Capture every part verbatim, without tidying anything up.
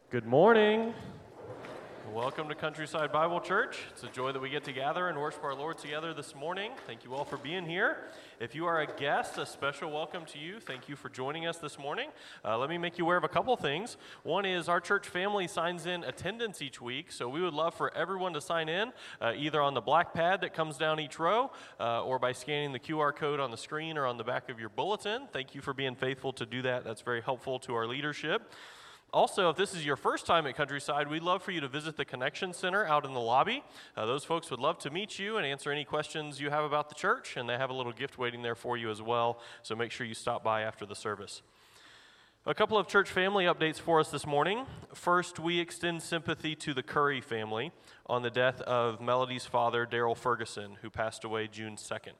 Good morning. Welcome to Countryside Bible Church. It's a joy that we get to gather and worship our Lord together this morning. Thank you all for being here. If you are a guest, a special welcome to you. Thank you for joining us this morning. Uh, let me make you aware of a couple things. One is our church family signs in attendance each week, so we would love for everyone to sign in, uh, either on the black pad that comes down each row, uh, or by scanning the Q R code on the screen or on the back of your bulletin. Thank you for being faithful to do that. That's very helpful to our leadership. Also, if this is your first time at Countryside, we'd love for you to visit the Connection Center out in the lobby. Uh, those folks would love to meet you and answer any questions you have about the church, and they have a little gift waiting there for you as well, so make sure you stop by after the service. A couple of church family updates for us this morning. First, we extend sympathy to the Curry family on the death of Melody's father, Daryl Ferguson, who passed away June second.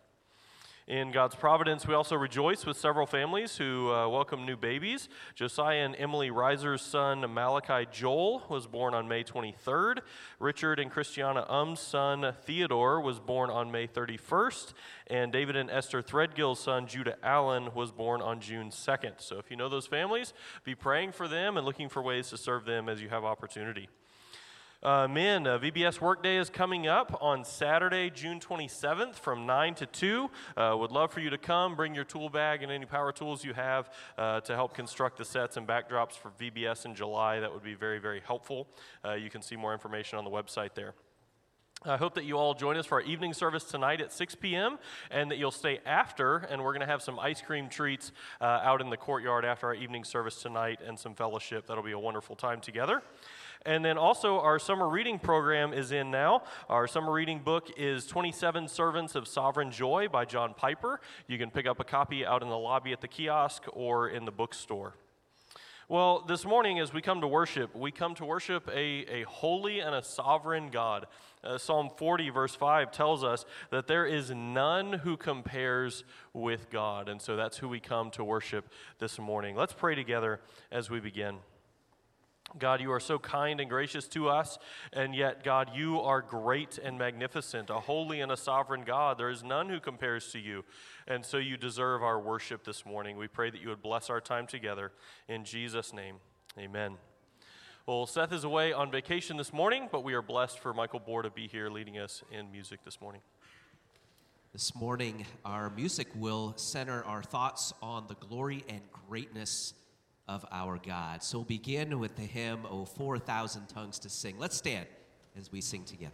In God's providence, we also rejoice with several families who uh, welcome new babies. Josiah and Emily Reiser's son, Malachi Joel, was born on May twenty-third. Richard and Christiana Um's son, Theodore, was born on May thirty-first. And David and Esther Threadgill's son, Judah Allen, was born on June second. So if you know those families, be praying for them and looking for ways to serve them as you have opportunity. Uh, men, uh, V B S Workday is coming up on Saturday, June twenty-seventh from nine to two. Uh, would love for you to come, bring your tool bag and any power tools you have uh, to help construct the sets and backdrops for V B S in July. That would be very, very helpful. Uh, you can see more information on the website there. I hope that you all join us for our evening service tonight at six p.m. and that you'll stay after, and we're going to have some ice cream treats uh, out in the courtyard after our evening service tonight and some fellowship. That'll be a wonderful time together. And then also our summer reading program is in now. Our summer reading book is twenty-seven Servants of Sovereign Joy by John Piper. You can pick up a copy out in the lobby at the kiosk or in the bookstore. Well, this morning as we come to worship, we come to worship a, a holy and a sovereign God. Uh, Psalm forty verse five tells us that there is none who compares with God. And so that's who we come to worship this morning. Let's pray together as we begin. God, you are so kind and gracious to us, and yet, God, you are great and magnificent, a holy and a sovereign God. There is none who compares to you, and so you deserve our worship this morning. We pray that you would bless our time together. In Jesus' name, amen. Well, Seth is away on vacation this morning, but we are blessed for Michael Bohr to be here leading us in music this morning. This morning, our music will center our thoughts on the glory and greatness of our God. So we'll begin with the hymn, "O four thousand tongues to sing." Let's stand as we sing together.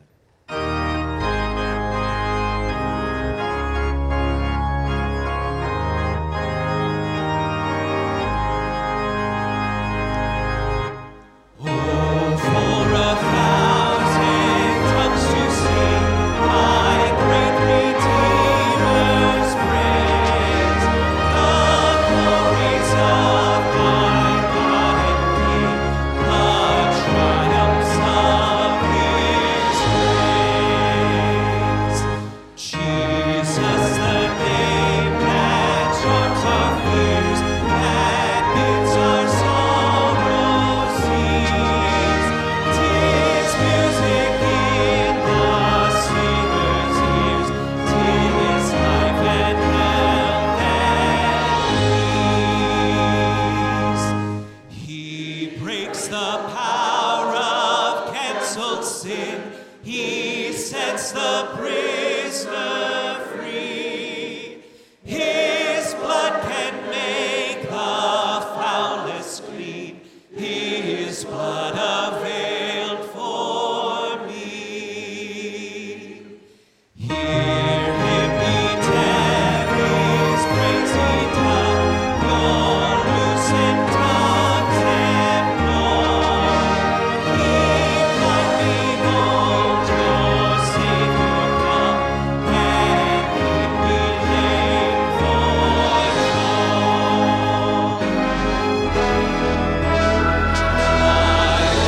I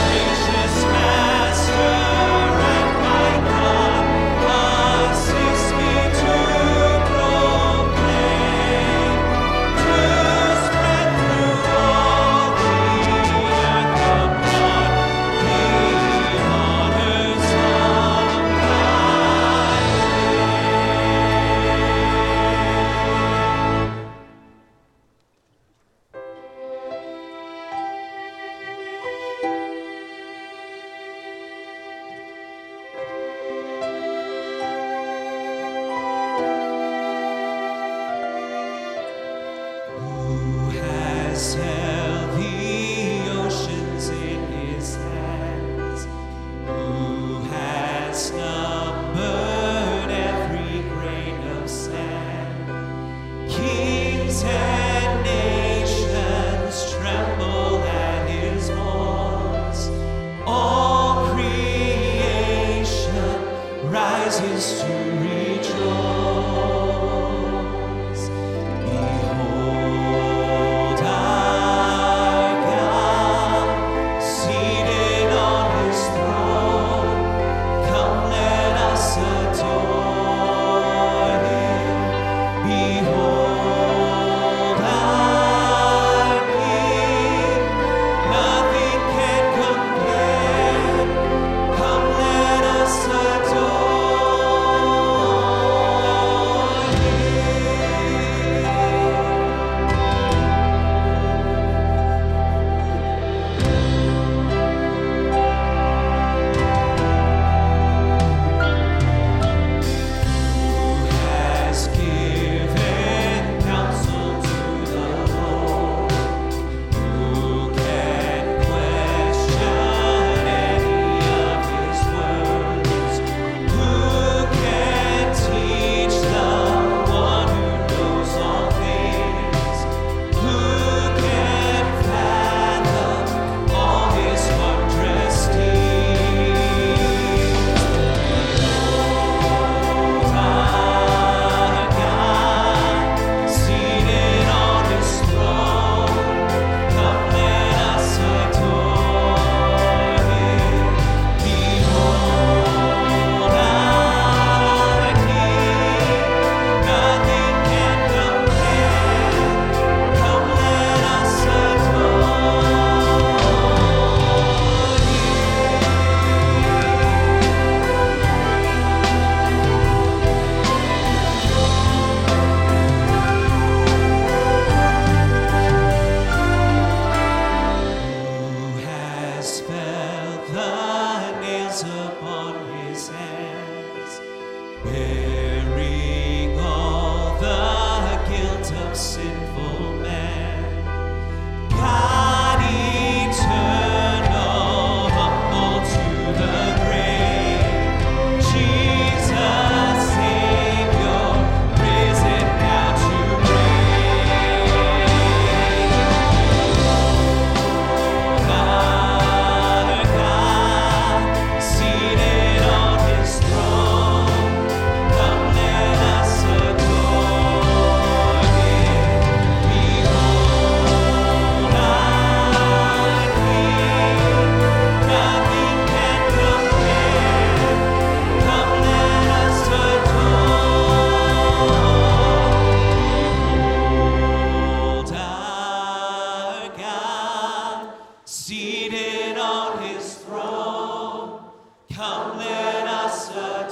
Seated on his throne, come let us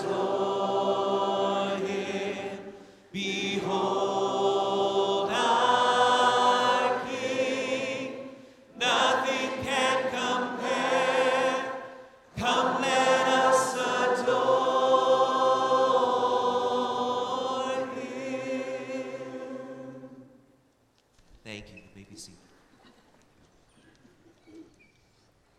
adore him. Behold our King, nothing can compare. Come let us adore him. Thank you. You may be seated.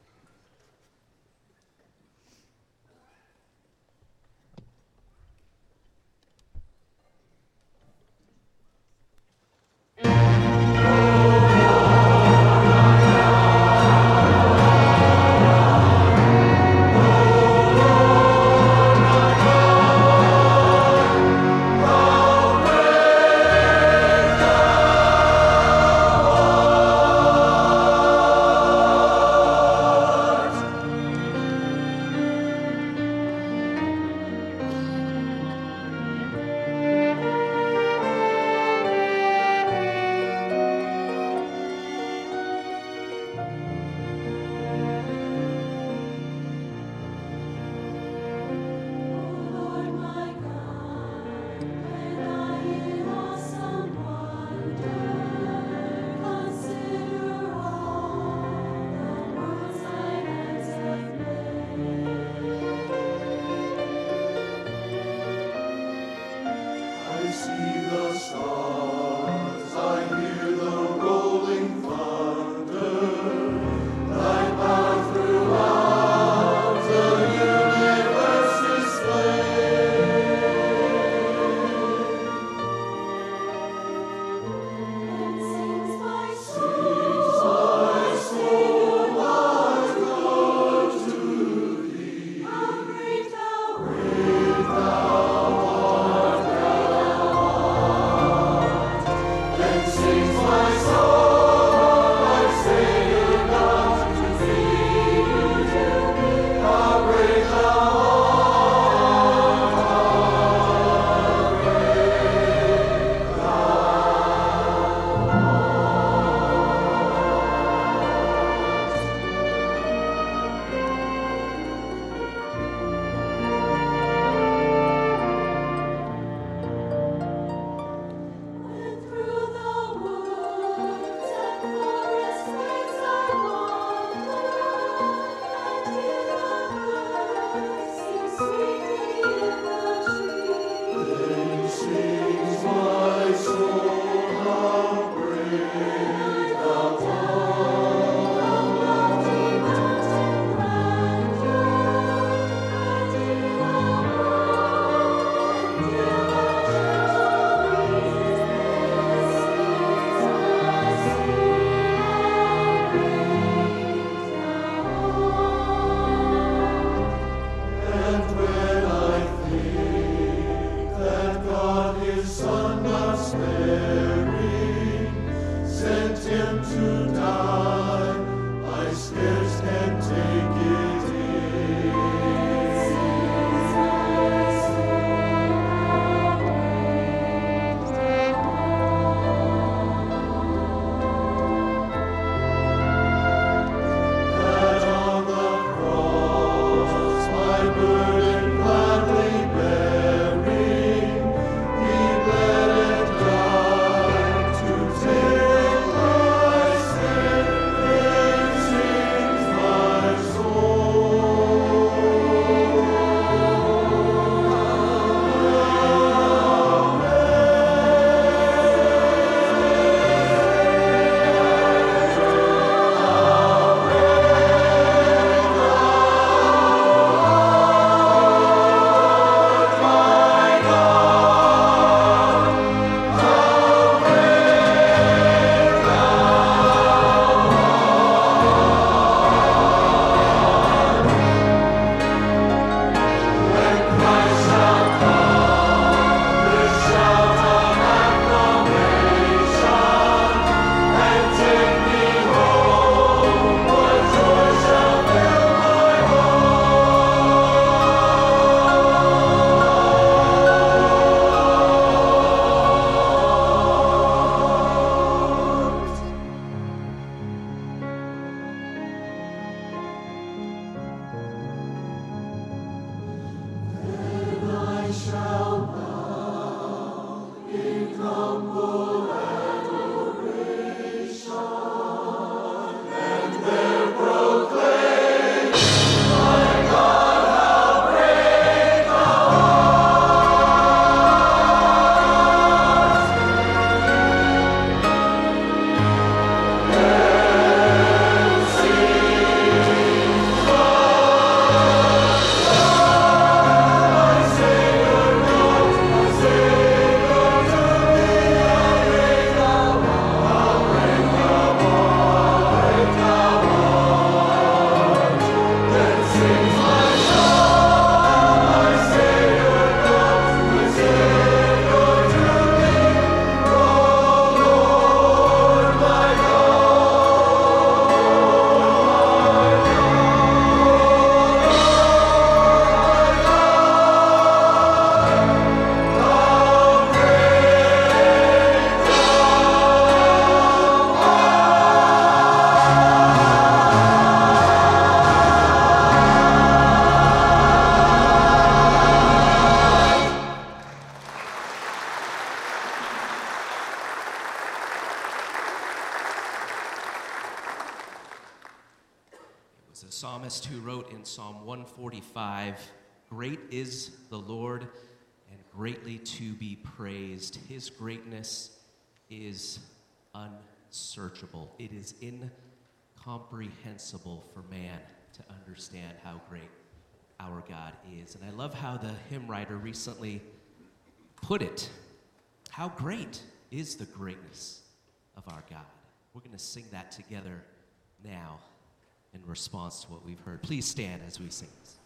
psalmist who wrote in Psalm one forty-five, "Great is the Lord and greatly to be praised. His greatness is unsearchable." It is incomprehensible for man to understand how great our God is. And I love how the hymn writer recently put it. How great is the greatness of our God? We're going to sing that together now in response to what we've heard. Please stand as we sing this.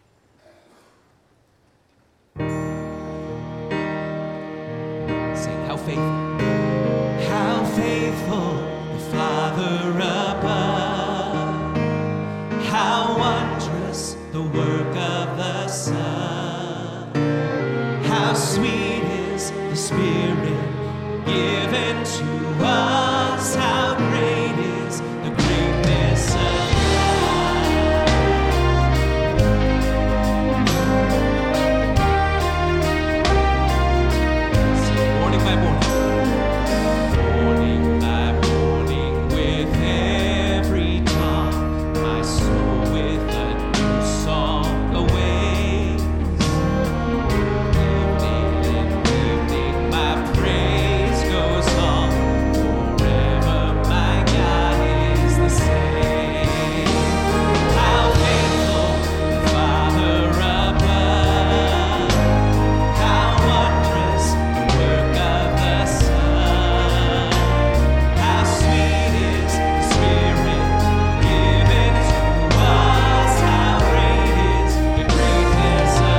Sing, how faithful, how faithful the Father above, how wondrous the work of the Son, how sweet is the Spirit given to us, how great is the greatness of God. Sing morning by morning. Morning by morning, with every dawn, my soul with a new song awaits. Evening and evening, my praise goes on. Forever, my God is the same. How faithful the Father above, how wondrous the work of the Son, how sweet is the Spirit given to us, how great is the greatness of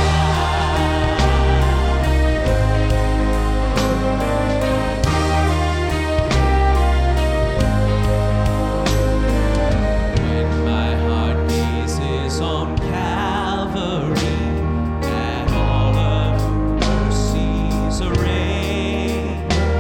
When my heart gazes on Calvary, at all of mercy's array,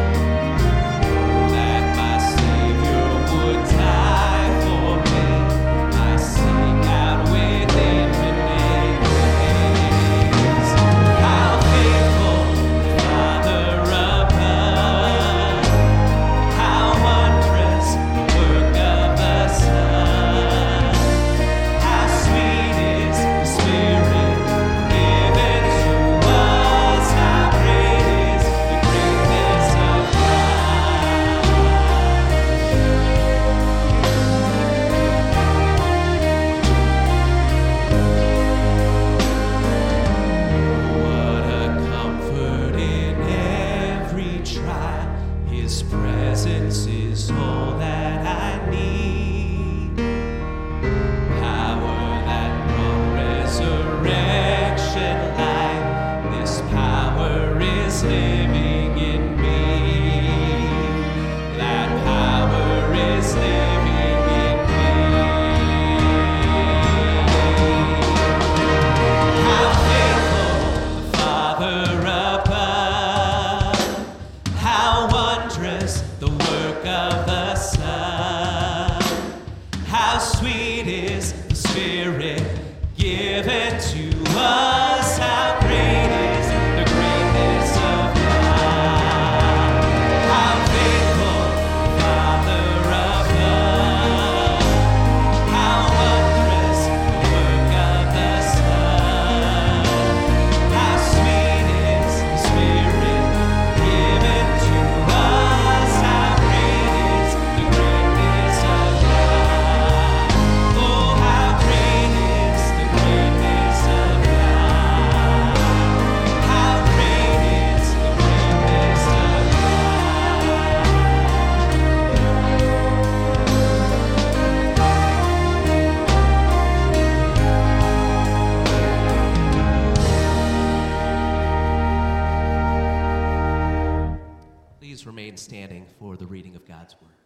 that my Savior would die for me, I sing out with infinite praise. How faithful the Father above, how wondrous the work of the Son, how sweet is the Spirit given to us, how great is the greatness of God. What a comfort in every trial. His presence is all that I need. Power that brought resurrection life. This power is living in me. That power is living in me. How faithful the Father above, how wondrous the work of the Son, how sweet is the Spirit given to us, how great is the greatness of God. How faithful the Father above, how wondrous the work of the Son, how sweet is the Spirit given to us, how great is the greatness of God. Oh, how great is the greatness of God. How great is the greatness of God. Please remain standing for the reading of God's Word.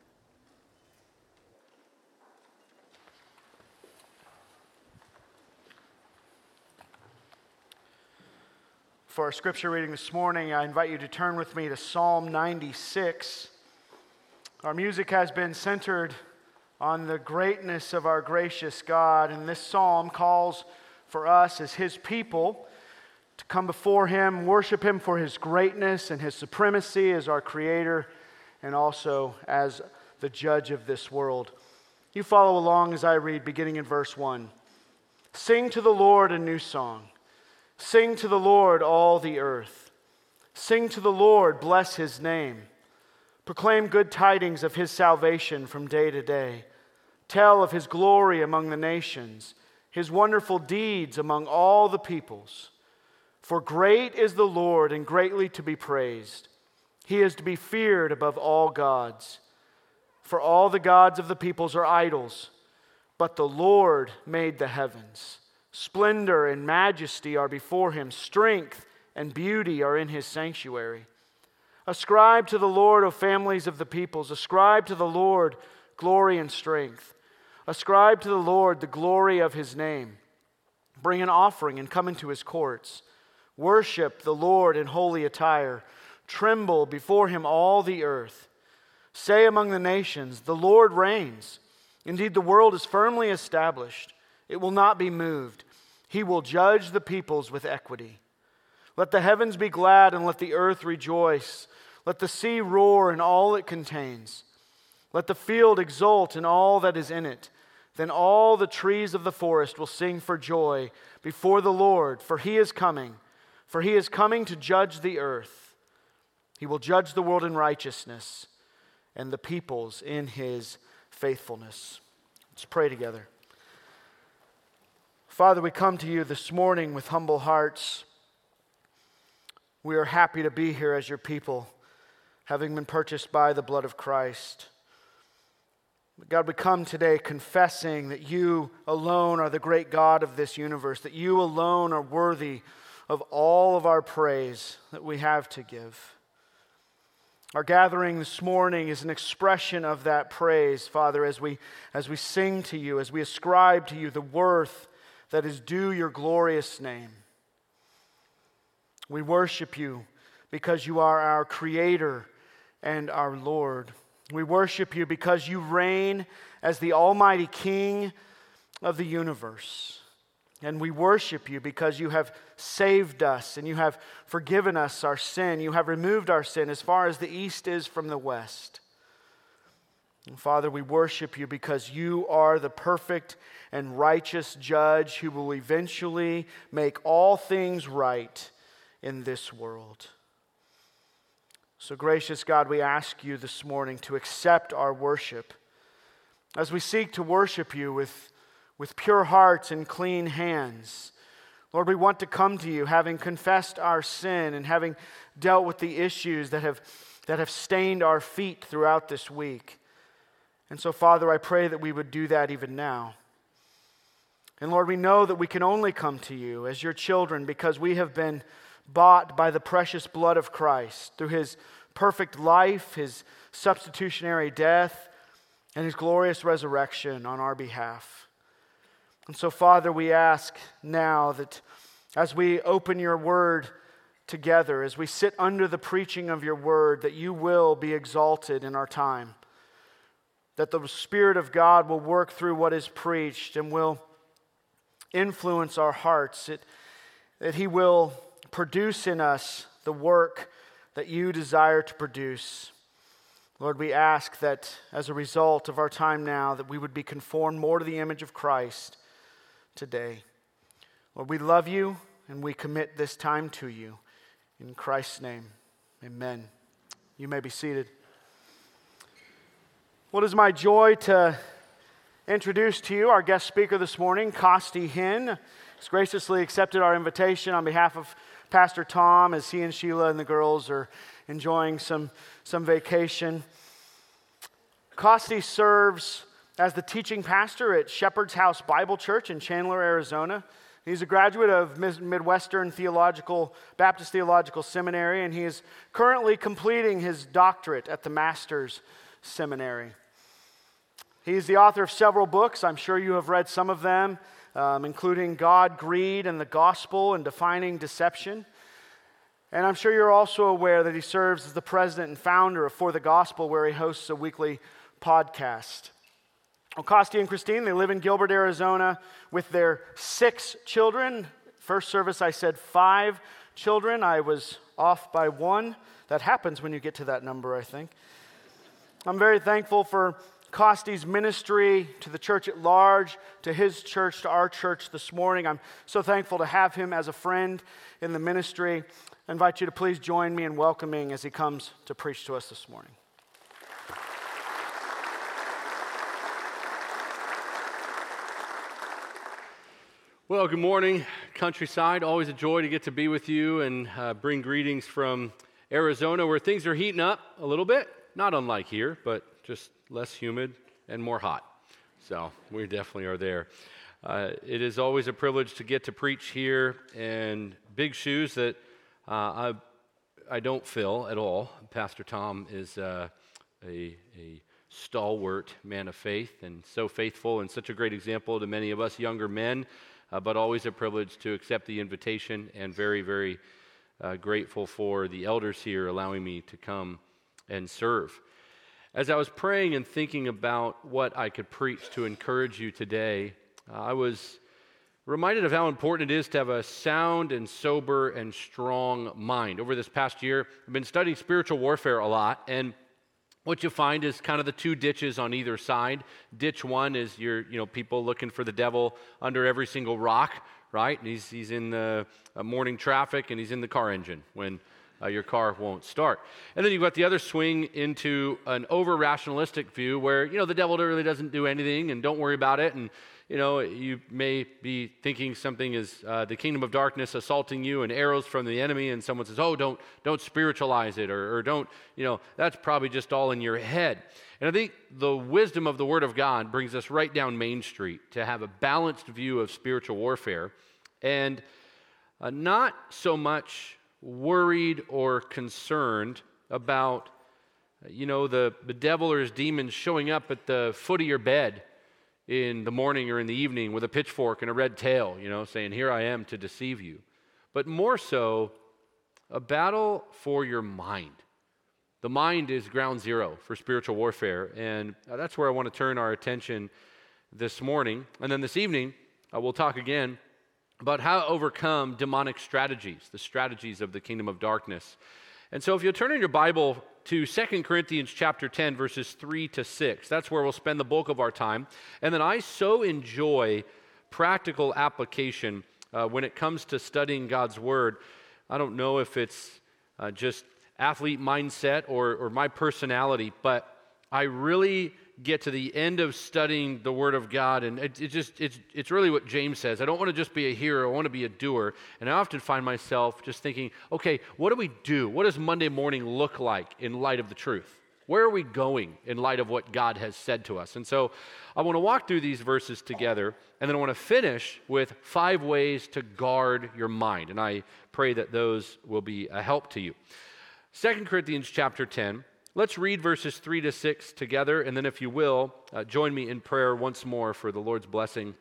For our scripture reading this morning, I invite you to turn with me to Psalm ninety-six. Our music has been centered on the greatness of our gracious God, and this psalm calls for us as His people to come before Him, worship Him for His greatness and His supremacy as our Creator and also as the judge of this world. You follow along as I read, beginning in verse one. Sing to the Lord a new song. Sing to the Lord, all the earth. Sing to the Lord, bless his name. Proclaim good tidings of his salvation from day to day. Tell of his glory among the nations, his wonderful deeds among all the peoples. For great is the Lord and greatly to be praised. He is to be feared above all gods. For all the gods of the peoples are idols, but the Lord made the heavens. Splendor and majesty are before him. Strength and beauty are in his sanctuary. Ascribe to the Lord, O families of the peoples. Ascribe to the Lord glory and strength. Ascribe to the Lord the glory of his name. Bring an offering and come into his courts. Worship the Lord in holy attire. Tremble before him all the earth. Say among the nations, the Lord reigns. Indeed, the world is firmly established. It will not be moved. He will judge the peoples with equity. Let the heavens be glad and let the earth rejoice. Let the sea roar and all it contains. Let the field exult and all that is in it. Then all the trees of the forest will sing for joy before the Lord, for he is coming. For he is coming to judge the earth. He will judge the world in righteousness and the peoples in his faithfulness. Let's pray together. Father, we come to you this morning with humble hearts. We are happy to be here as your people, having been purchased by the blood of Christ. God, we come today confessing that you alone are the great God of this universe, that you alone are worthy of all of our praise that we have to give. Our gathering this morning is an expression of that praise, Father, as we, as we sing to you, as we ascribe to you the worth that is due your glorious name. We worship you because you are our Creator and our Lord. We worship you because you reign as the Almighty King of the universe. And we worship you because you have saved us and you have forgiven us our sin. You have removed our sin as far as the east is from the west. And Father, we worship you because you are the perfect and righteous judge who will eventually make all things right in this world. So gracious God, we ask you this morning to accept our worship as we seek to worship you with with pure hearts and clean hands. Lord, we want to come to you having confessed our sin and having dealt with the issues that have, that have stained our feet throughout this week. And so, Father, I pray that we would do that even now. And Lord, we know that we can only come to you as your children because we have been bought by the precious blood of Christ through his perfect life, his substitutionary death, and his glorious resurrection on our behalf. And so, Father, we ask now that as we open your word together, as we sit under the preaching of your word, that you will be exalted in our time, that the Spirit of God will work through what is preached and will influence our hearts, it, that he will produce in us the work that you desire to produce. Lord, we ask that as a result of our time now, that we would be conformed more to the image of Christ today. Lord, we love you and we commit this time to you. In Christ's name, amen. You may be seated. Well, it is my joy to introduce to you our guest speaker this morning, Costi Hinn. He's graciously accepted our invitation on behalf of Pastor Tom as he and Sheila and the girls are enjoying some, some vacation. Costi serves as the teaching pastor at Shepherd's House Bible Church in Chandler, Arizona. He's a graduate of Midwestern Theological Baptist Theological Seminary, and he is currently completing his doctorate at the Master's Seminary. He's the author of several books. I'm sure you have read some of them, um, including God, Greed, and the Gospel and Defining Deception. And I'm sure you're also aware that he serves as the president and founder of For the Gospel, where he hosts a weekly podcast. Well, Costi and Christine, they live in Gilbert, Arizona with their six children. First service I said five children. I was off by one. That happens when you get to that number, I think. I'm very thankful for, Costi's ministry, to the church at large, to his church, to our church this morning. I'm so thankful to have him as a friend in the ministry. I invite you to please join me in welcoming as he comes to preach to us this morning. Well, good morning, Countryside. Always a joy to get to be with you and uh, bring greetings from Arizona, where things are heating up a little bit. Not unlike here, but just less humid and more hot. So we definitely are there. Uh, it is always a privilege to get to preach here, and big shoes that uh, I I don't fill at all. Pastor Tom is uh, a a stalwart man of faith, and so faithful, and such a great example to many of us younger men. Uh, but always a privilege to accept the invitation, and very, very uh, grateful for the elders here allowing me to come and serve. As I was praying and thinking about what I could preach to encourage you today, uh, I was reminded of how important it is to have a sound and sober and strong mind. Over this past year, I've been studying spiritual warfare a lot, and what you find is kind of the two ditches on either side. Ditch one is your, you know, people looking for the devil under every single rock, right? And he's he's in the uh, morning traffic, and he's in the car engine when uh, your car won't start. And then you've got the other swing into an over-rationalistic view where, you know, the devil really doesn't do anything, and don't worry about it. And you know, you may be thinking something is uh, the kingdom of darkness assaulting you and arrows from the enemy, and someone says, oh, don't don't spiritualize it, or, or don't, you know, that's probably just all in your head. And I think the wisdom of the Word of God brings us right down Main Street to have a balanced view of spiritual warfare, and uh, not so much worried or concerned about, you know, the, the devil or his demons showing up at the foot of your bed in the morning or in the evening with a pitchfork and a red tail, you know, saying, here I am to deceive you. But more so, a battle for your mind. The mind is ground zero for spiritual warfare, and that's where I want to turn our attention this morning. And then this evening, uh, we'll talk again about how to overcome demonic strategies, the strategies of the kingdom of darkness. And so if you'll turn in your Bible to Second Corinthians chapter ten, verses three to six. That's where we'll spend the bulk of our time. And then I so enjoy practical application uh, when it comes to studying God's Word. I don't know if it's uh, just athlete mindset or, or my personality, but I really get to the end of studying the Word of God, and it, it just it's it's really what James says. I don't want to just be a hearer, I want to be a doer. And I often find myself just thinking, okay, what do we do? What does Monday morning look like in light of the truth? Where are we going in light of what God has said to us? And so I want to walk through these verses together, and then I want to finish with five ways to guard your mind. And I pray that those will be a help to you. Second Corinthians chapter ten. Let's read verses three to six together, and then if you will, uh, join me in prayer once more for the Lord's blessing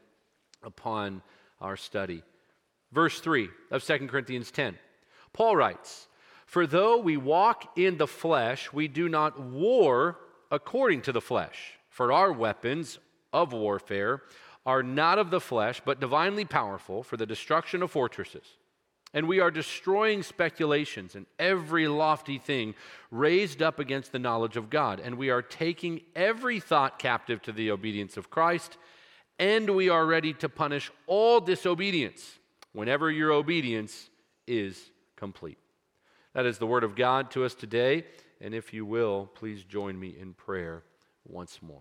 upon our study. Verse three of Second Corinthians ten. Paul writes, for though we walk in the flesh, we do not war according to the flesh. For our weapons of warfare are not of the flesh, but divinely powerful for the destruction of fortresses. And we are destroying speculations and every lofty thing raised up against the knowledge of God. And we are taking every thought captive to the obedience of Christ. And we are ready to punish all disobedience whenever your obedience is complete. That is the word of God to us today. And if you will, please join me in prayer once more.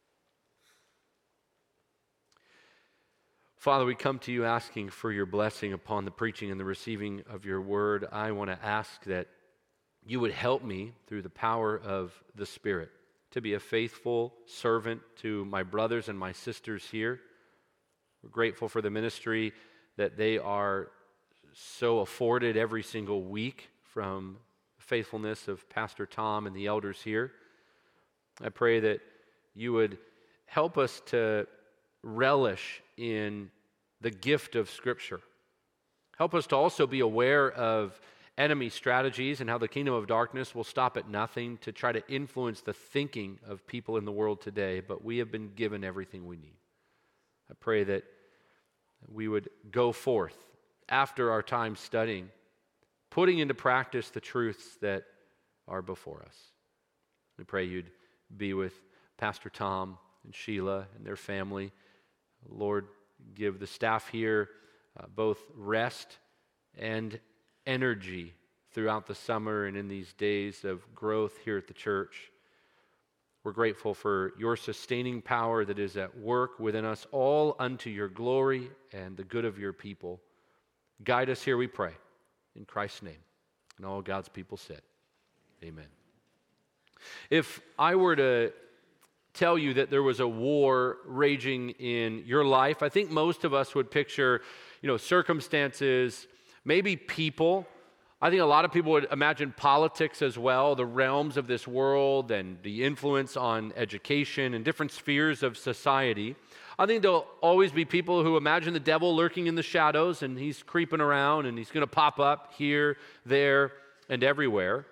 Father, we come to you asking for your blessing upon the preaching and the receiving of your word. I want to ask that you would help me through the power of the Spirit to be a faithful servant to my brothers and my sisters here. We're grateful for the ministry that they are so afforded every single week from the faithfulness of Pastor Tom and the elders here. I pray that you would help us to relish in the gift of Scripture. Help us to also be aware of enemy strategies and how the kingdom of darkness will stop at nothing to try to influence the thinking of people in the world today, but we have been given everything we need. I pray that we would go forth after our time studying, putting into practice the truths that are before us. We pray you'd be with Pastor Tom and Sheila and their family. Lord, give the staff here uh, both rest and energy throughout the summer and in these days of growth here at the church. We're grateful for your sustaining power that is at work within us, all unto your glory and the good of your people. Guide us here, we pray, in Christ's name. And all God's people said, amen. If I were to tell you that there was a war raging in your life, I think most of us would picture, you know, circumstances, maybe people. I think a lot of people would imagine politics as well, the realms of this world and the influence on education and different spheres of society. I think there'll always be people who imagine the devil lurking in the shadows and he's creeping around and he's going to pop up here, there, and everywhere.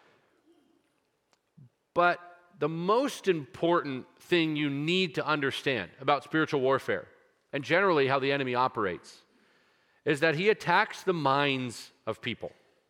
But the most important thing you need to understand about spiritual warfare and generally how the enemy operates is that he attacks the minds of people.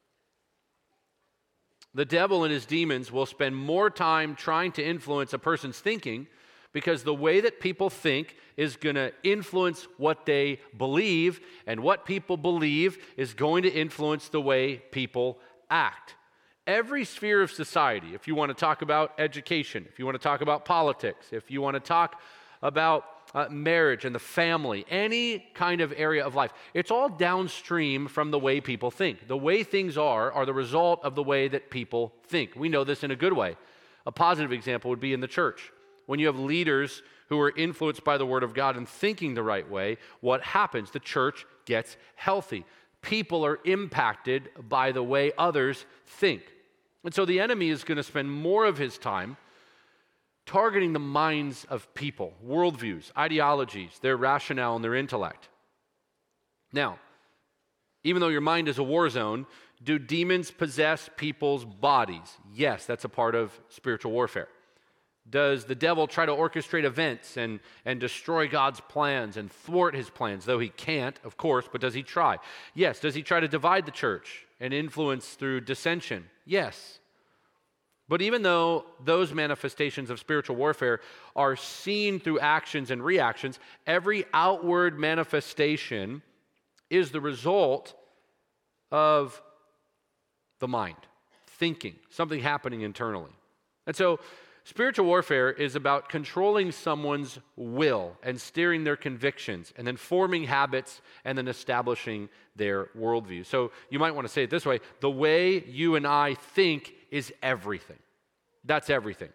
The devil and his demons will spend more time trying to influence a person's thinking because the way that people think is going to influence what they believe, and what people believe is going to influence the way people act. Every sphere of society, if you want to talk about education, if you want to talk about politics, if you want to talk about uh, marriage and the family, any kind of area of life, it's all downstream from the way people think. The way things are are the result of the way that people think. We know this in a good way. A positive example would be in the church. When you have leaders who are influenced by the Word of God and thinking the right way, what happens? The church gets healthy. People are impacted by the way others think. And so the enemy is going to spend more of his time targeting the minds of people, worldviews, ideologies, their rationale, and their intellect. Now, even though your mind is a war zone, do demons possess people's bodies? Yes, that's a part of spiritual warfare. Does the devil try to orchestrate events and, and destroy God's plans and thwart his plans? Though he can't, of course, but does he try? Yes. Does he try to divide the church and influence through dissension? Yes. But even though those manifestations of spiritual warfare are seen through actions and reactions, every outward manifestation is the result of the mind, thinking, something happening internally. And so spiritual warfare is about controlling someone's will and steering their convictions and then forming habits and then establishing their worldview. So you might want to say it this way: the way you and I think is everything. That's everything.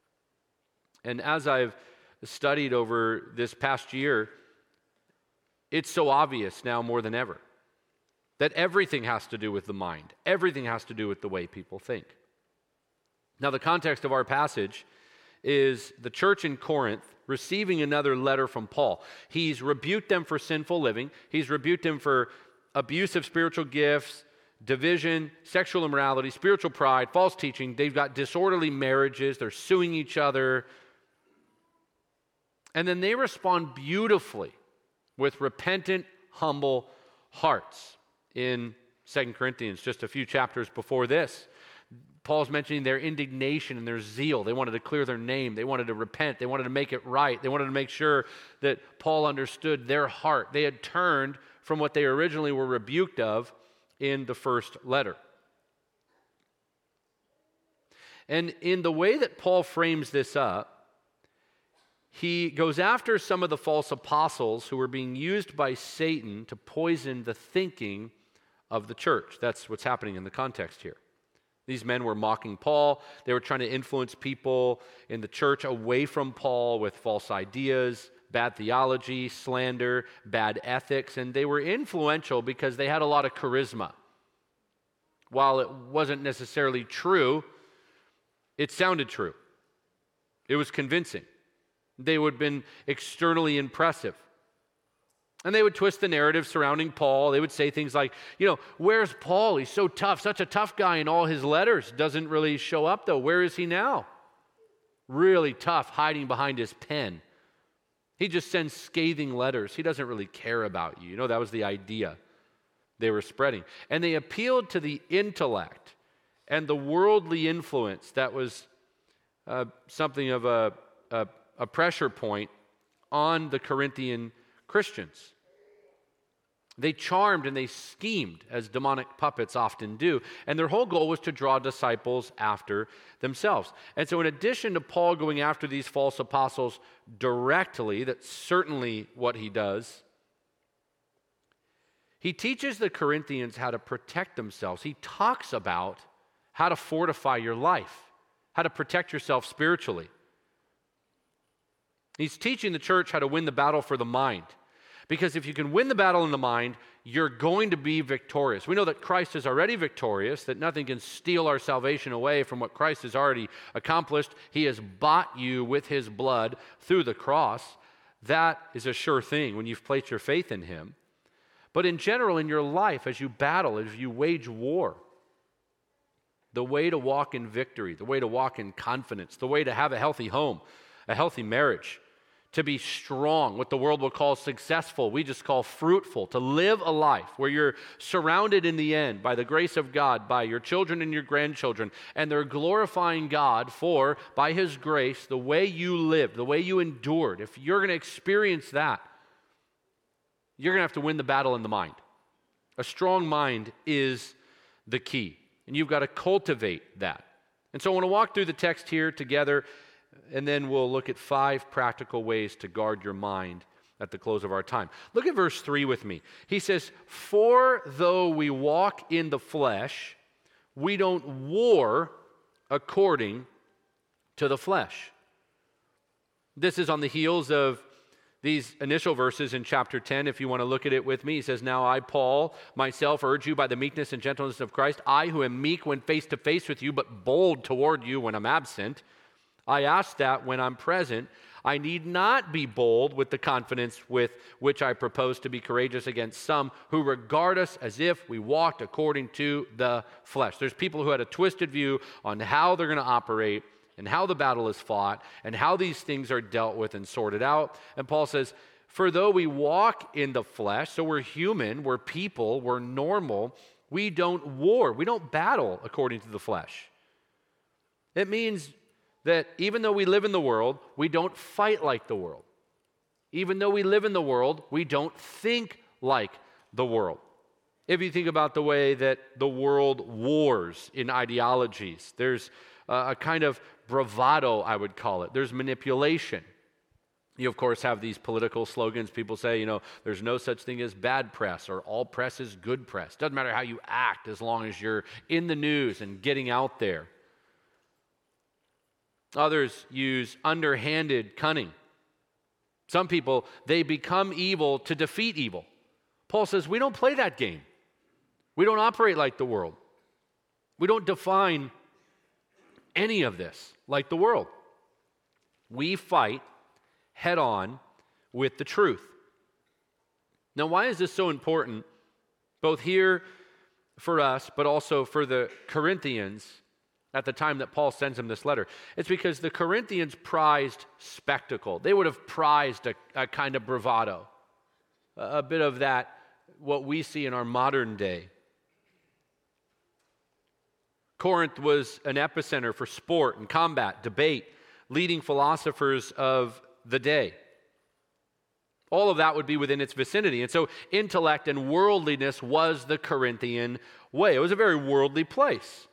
And as I've studied over this past year, it's so obvious now more than ever that everything has to do with the mind. Everything has to do with the way people think. Now, the context of our passage is the church in Corinth receiving another letter from Paul. He's rebuked them for sinful living. He's rebuked them for abuse of spiritual gifts, division, sexual immorality, spiritual pride, false teaching. They've got disorderly marriages. They're suing each other. And then they respond beautifully with repentant, humble hearts. In Second Corinthians, just a few chapters before this, Paul's mentioning their indignation and their zeal. They wanted to clear their name. They wanted to repent. They wanted to make it right. They wanted to make sure that Paul understood their heart. They had turned from what they originally were rebuked of in the first letter. And in the way that Paul frames this up, he goes after some of the false apostles who were being used by Satan to poison the thinking of the church. That's what's happening in the context here. These men were mocking Paul. They were trying to influence people in the church away from Paul with false ideas, bad theology, slander, bad ethics, and they were influential because they had a lot of charisma. While it wasn't necessarily true, it sounded true. It was convincing. They would have been externally impressive. And they would twist the narrative surrounding Paul. They would say things like, you know, where's Paul? He's so tough, such a tough guy in all his letters. Doesn't really show up, though. Where is he now? Really tough, hiding behind his pen. He just sends scathing letters. He doesn't really care about you. You know, that was the idea they were spreading. And they appealed to the intellect and the worldly influence that was uh, something of a a, a pressure point on the Corinthian Christians. They charmed and they schemed, as demonic puppets often do, and their whole goal was to draw disciples after themselves. And so in addition to Paul going after these false apostles directly, that's certainly what he does, he teaches the Corinthians how to protect themselves. He talks about how to fortify your life, how to protect yourself spiritually. He's teaching the church how to win the battle for the mind. Because if you can win the battle in the mind, you're going to be victorious. We know that Christ is already victorious, that nothing can steal our salvation away from what Christ has already accomplished. He has bought you with his blood through the cross. That is a sure thing when you've placed your faith in him. But in general, in your life, as you battle, as you wage war, the way to walk in victory, the way to walk in confidence, the way to have a healthy home, a healthy marriage, to be strong, what the world will call successful, we just call fruitful, to live a life where you're surrounded in the end by the grace of God, by your children and your grandchildren, and they're glorifying God for, by his grace, the way you lived, the way you endured. If you're going to experience that, you're going to have to win the battle in the mind. A strong mind is the key, and you've got to cultivate that. And so I want to walk through the text here together, and then we'll look at five practical ways to guard your mind at the close of our time. Look at verse three with me. He says, "For though we walk in the flesh, we don't war according to the flesh." This is on the heels of these initial verses in chapter ten. If you want to look at it with me, he says, "Now I, Paul, myself urge you by the meekness and gentleness of Christ, I who am meek when face to face with you, but bold toward you when I'm absent. I ask that when I'm present, I need not be bold with the confidence with which I propose to be courageous against some who regard us as if we walked according to the flesh." There's people who had a twisted view on how they're going to operate and how the battle is fought and how these things are dealt with and sorted out. And Paul says, "For though we walk in the flesh," so we're human, we're people, we're normal, we don't war, we don't battle according to the flesh. It means that even though we live in the world, we don't fight like the world. Even though we live in the world, we don't think like the world. If you think about the way that the world wars in ideologies, there's a kind of bravado, I would call it. There's manipulation. You, of course, have these political slogans. People say, you know, there's no such thing as bad press, or all press is good press. Doesn't matter how you act as long as you're in the news and getting out there. Others use underhanded cunning. Some people, they become evil to defeat evil. Paul says, we don't play that game. We don't operate like the world. We don't define any of this like the world. We fight head on with the truth. Now, why is this so important, both here for us, but also for the Corinthians at the time that Paul sends them this letter? It's because the Corinthians prized spectacle. They would have prized a, a kind of bravado, a, a bit of that, what we see in our modern day. Corinth was an epicenter for sport and combat, debate, leading philosophers of the day. All of that would be within its vicinity. And so intellect and worldliness was the Corinthian way. It was a very worldly place.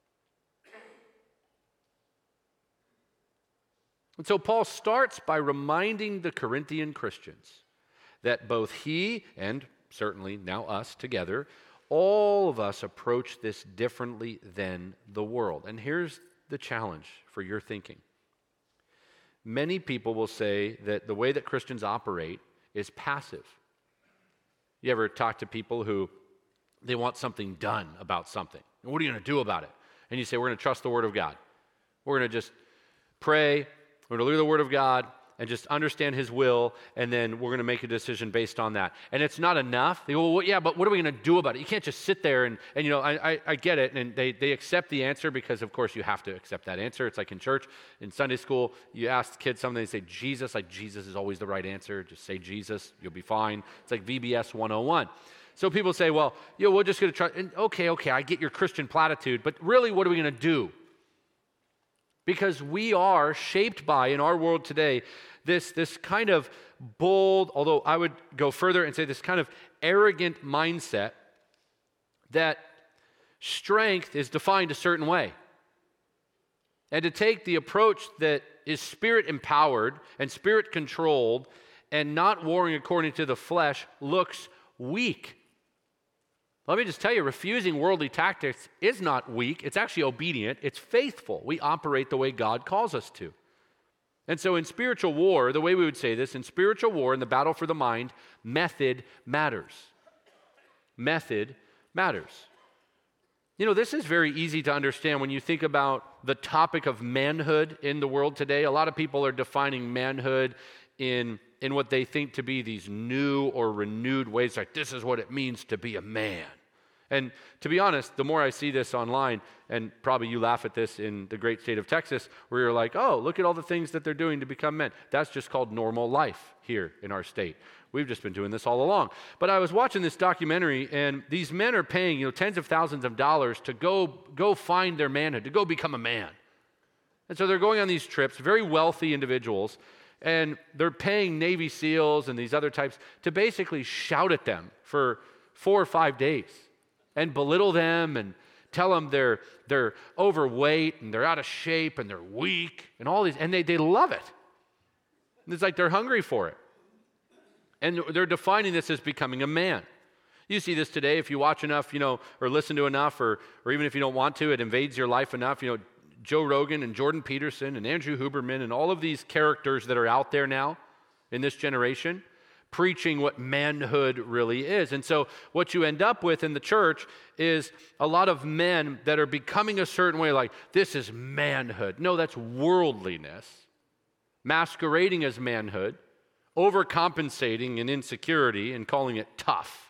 And so Paul starts by reminding the Corinthian Christians that both he and certainly now us together, all of us approach this differently than the world. And here's the challenge for your thinking. Many people will say that the way that Christians operate is passive. You ever talk to people who they want something done about something? And what are you going to do about it? And you say, we're going to trust the Word of God. We're going to just pray. We're going to look at the Word of God and just understand His will, and then we're going to make a decision based on that. And it's not enough. They go, well, yeah, but what are we going to do about it? You can't just sit there and, and you know, I, I, I get it. And they, they accept the answer because, of course, you have to accept that answer. It's like in church, in Sunday school, you ask kids something, they say Jesus, like Jesus is always the right answer. Just say Jesus, you'll be fine. It's like V B S one oh one. So people say, well, you know, we're just going to try. And okay, okay, I get your Christian platitude, but really, what are we going to do? Because we are shaped by, in our world today, this, this kind of bold, although I would go further and say this kind of arrogant mindset that strength is defined a certain way. And to take the approach that is spirit-empowered and spirit-controlled and not warring according to the flesh looks weak. Let me just tell you, refusing worldly tactics is not weak. It's actually obedient. It's faithful. We operate the way God calls us to. And so in spiritual war, the way we would say this, in spiritual war, in the battle for the mind, method matters. Method matters. You know, this is very easy to understand when you think about the topic of manhood in the world today. A lot of people are defining manhood in, in what they think to be these new or renewed ways, like this is what it means to be a man. And to be honest, the more I see this online, and probably you laugh at this in the great state of Texas, where you're like, oh, look at all the things that they're doing to become men. That's just called normal life here in our state. We've just been doing this all along. But I was watching this documentary, and these men are paying, you know, tens of thousands of dollars to go, go find their manhood, to go become a man. And so they're going on these trips, very wealthy individuals, and they're paying Navy SEALs and these other types to basically shout at them for four or five days and belittle them and tell them they're, they're overweight and they're out of shape and they're weak and all these, and they, they love it. It's like they're hungry for it. And they're defining this as becoming a man. You see this today if you watch enough, you know, or listen to enough, or or even if you don't want to, it invades your life enough. You know, Joe Rogan and Jordan Peterson and Andrew Huberman and all of these characters that are out there now in this generation preaching what manhood really is. And so what you end up with in the church is a lot of men that are becoming a certain way, like, this is manhood. No, that's worldliness, masquerading as manhood, overcompensating in insecurity and calling it tough.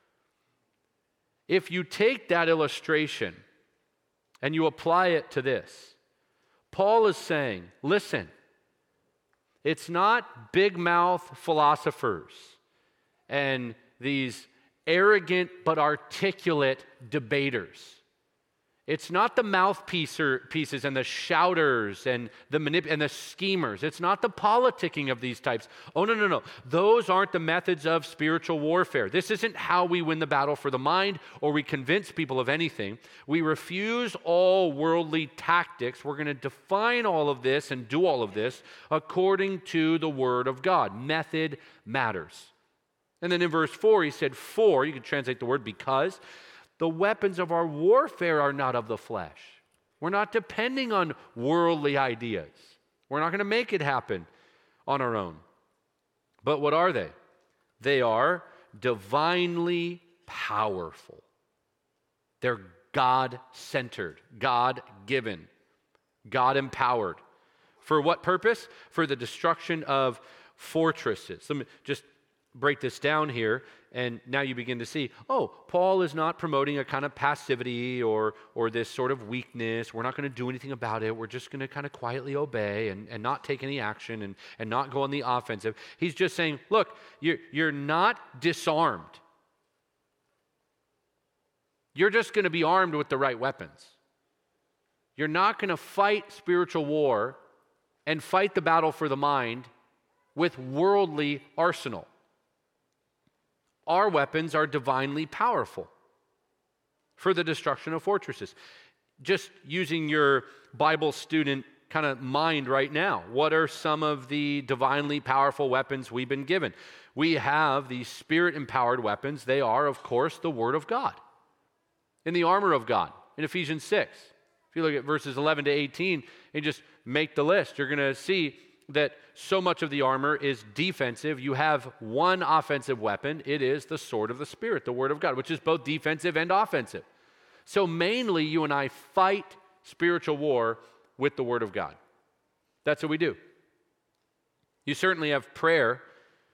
If you take that illustration and you apply it to this, Paul is saying, listen, it's not big mouth philosophers and these arrogant but articulate debaters. It's not the mouthpieces and the shouters and the manip- and the schemers. It's not the politicking of these types. Oh, no, no, no. Those aren't the methods of spiritual warfare. This isn't how we win the battle for the mind or we convince people of anything. We refuse all worldly tactics. We're going to define all of this and do all of this according to the Word of God. Method matters. And then in verse four, he said, for, you can translate the word because, the weapons of our warfare are not of the flesh. We're not depending on worldly ideas. We're not going to make it happen on our own. But what are they? They are divinely powerful. They're God-centered, God-given, God-empowered. For what purpose? For the destruction of fortresses. Let me just break this down here. And now you begin to see, oh, Paul is not promoting a kind of passivity or or this sort of weakness. We're not going to do anything about it. We're just going to kind of quietly obey and, and not take any action and, and not go on the offensive. He's just saying, look, you're, you're not disarmed. You're just going to be armed with the right weapons. You're not going to fight spiritual war and fight the battle for the mind with worldly arsenal. Our weapons are divinely powerful for the destruction of fortresses. Just using your Bible student kind of mind right now, what are some of the divinely powerful weapons we've been given? We have these spirit-empowered weapons. They are, of course, the Word of God. In the armor of God, in Ephesians six. If you look at verses eleven to eighteen and just make the list, you're going to see that so much of the armor is defensive. You have one offensive weapon. It is the sword of the Spirit, the Word of God, which is both defensive and offensive. So mainly you and I fight spiritual war with the Word of God. That's what we do. You certainly have prayer.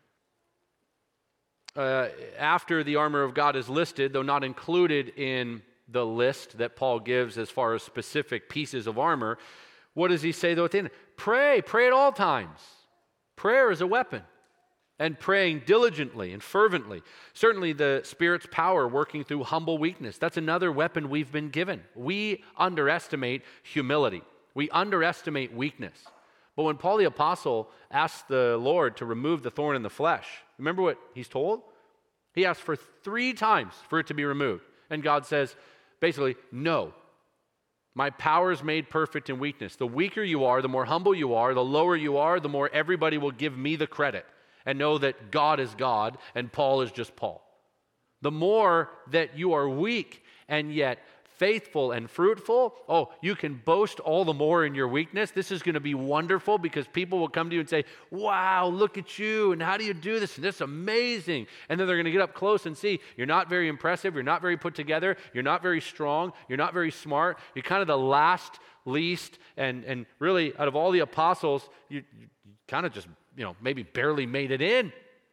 Uh, after the armor of God is listed, though not included in the list that Paul gives as far as specific pieces of armor, what does he say though at the end? Pray, pray at all times. Prayer is a weapon. And praying diligently and fervently. Certainly the Spirit's power working through humble weakness. That's another weapon we've been given. We underestimate humility. We underestimate weakness. But when Paul the Apostle asked the Lord to remove the thorn in the flesh, remember what he's told? He asked for three times for it to be removed. And God says, basically, no. My power is made perfect in weakness. The weaker you are, the more humble you are, the lower you are, the more everybody will give me the credit and know that God is God and Paul is just Paul. The more that you are weak and yet faithful and fruitful, oh, you can boast all the more in your weakness. This is going to be wonderful because people will come to you and say, wow, look at you, and how do you do this? And this is amazing. And then they're going to get up close and see you're not very impressive, you're not very put together, you're not very strong, you're not very smart, you're kind of the last, least, and, and really out of all the apostles, you, you kind of just, you know, maybe barely made it in.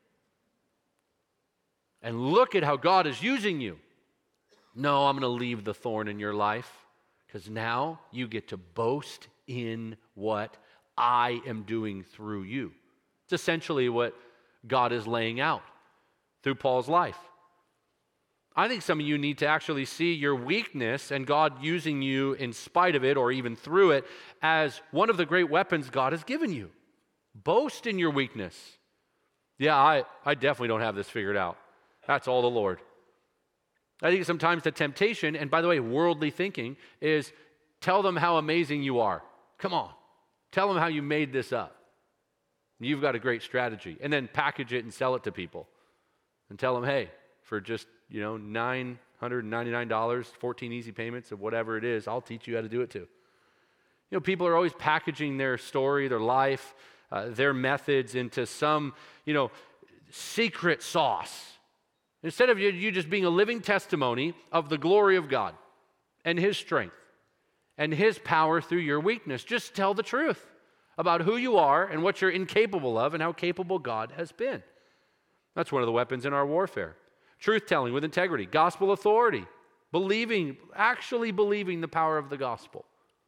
And look at how God is using you. No, I'm going to leave the thorn in your life because now you get to boast in what I am doing through you. It's essentially what God is laying out through Paul's life. I think some of you need to actually see your weakness and God using you in spite of it or even through it as one of the great weapons God has given you. Boast in your weakness. Yeah, I, I definitely don't have this figured out. That's all the Lord. I think sometimes the temptation, and by the way, worldly thinking, is tell them how amazing you are. Come on. Tell them how you made this up. You've got a great strategy. And then package it and sell it to people. And tell them, hey, for just, you know, nine hundred ninety-nine dollars, fourteen easy payments of whatever it is, I'll teach you how to do it too. You know, people are always packaging their story, their life, uh, their methods into some, you know, secret sauce. Instead of you, you just being a living testimony of the glory of God and His strength and His power through your weakness, just tell the truth about who you are and what you're incapable of and how capable God has been. That's one of the weapons in our warfare. Truth-telling with integrity, gospel authority, believing, actually believing the power of the gospel.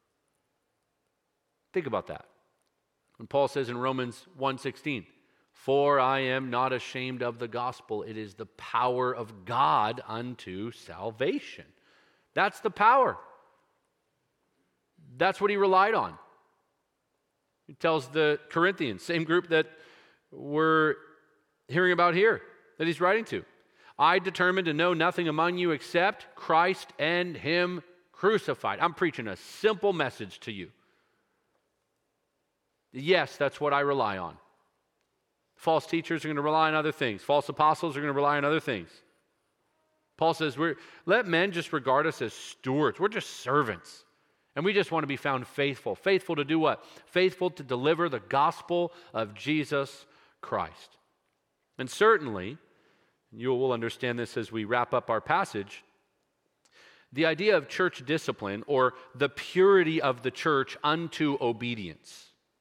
Think about that. When Paul says in Romans one sixteen, for I am not ashamed of the gospel. It is the power of God unto salvation. That's the power. That's what he relied on. He tells the Corinthians, same group that we're hearing about here, that he's writing to. I determined to know nothing among you except Christ and Him crucified. I'm preaching a simple message to you. Yes, that's what I rely on. False teachers are going to rely on other things. False apostles are going to rely on other things. Paul says, we're, let men just regard us as stewards. We're just servants. And we just want to be found faithful. Faithful to do what? Faithful to deliver the gospel of Jesus Christ. And certainly, you will understand this as we wrap up our passage, the idea of church discipline or the purity of the church unto obedience.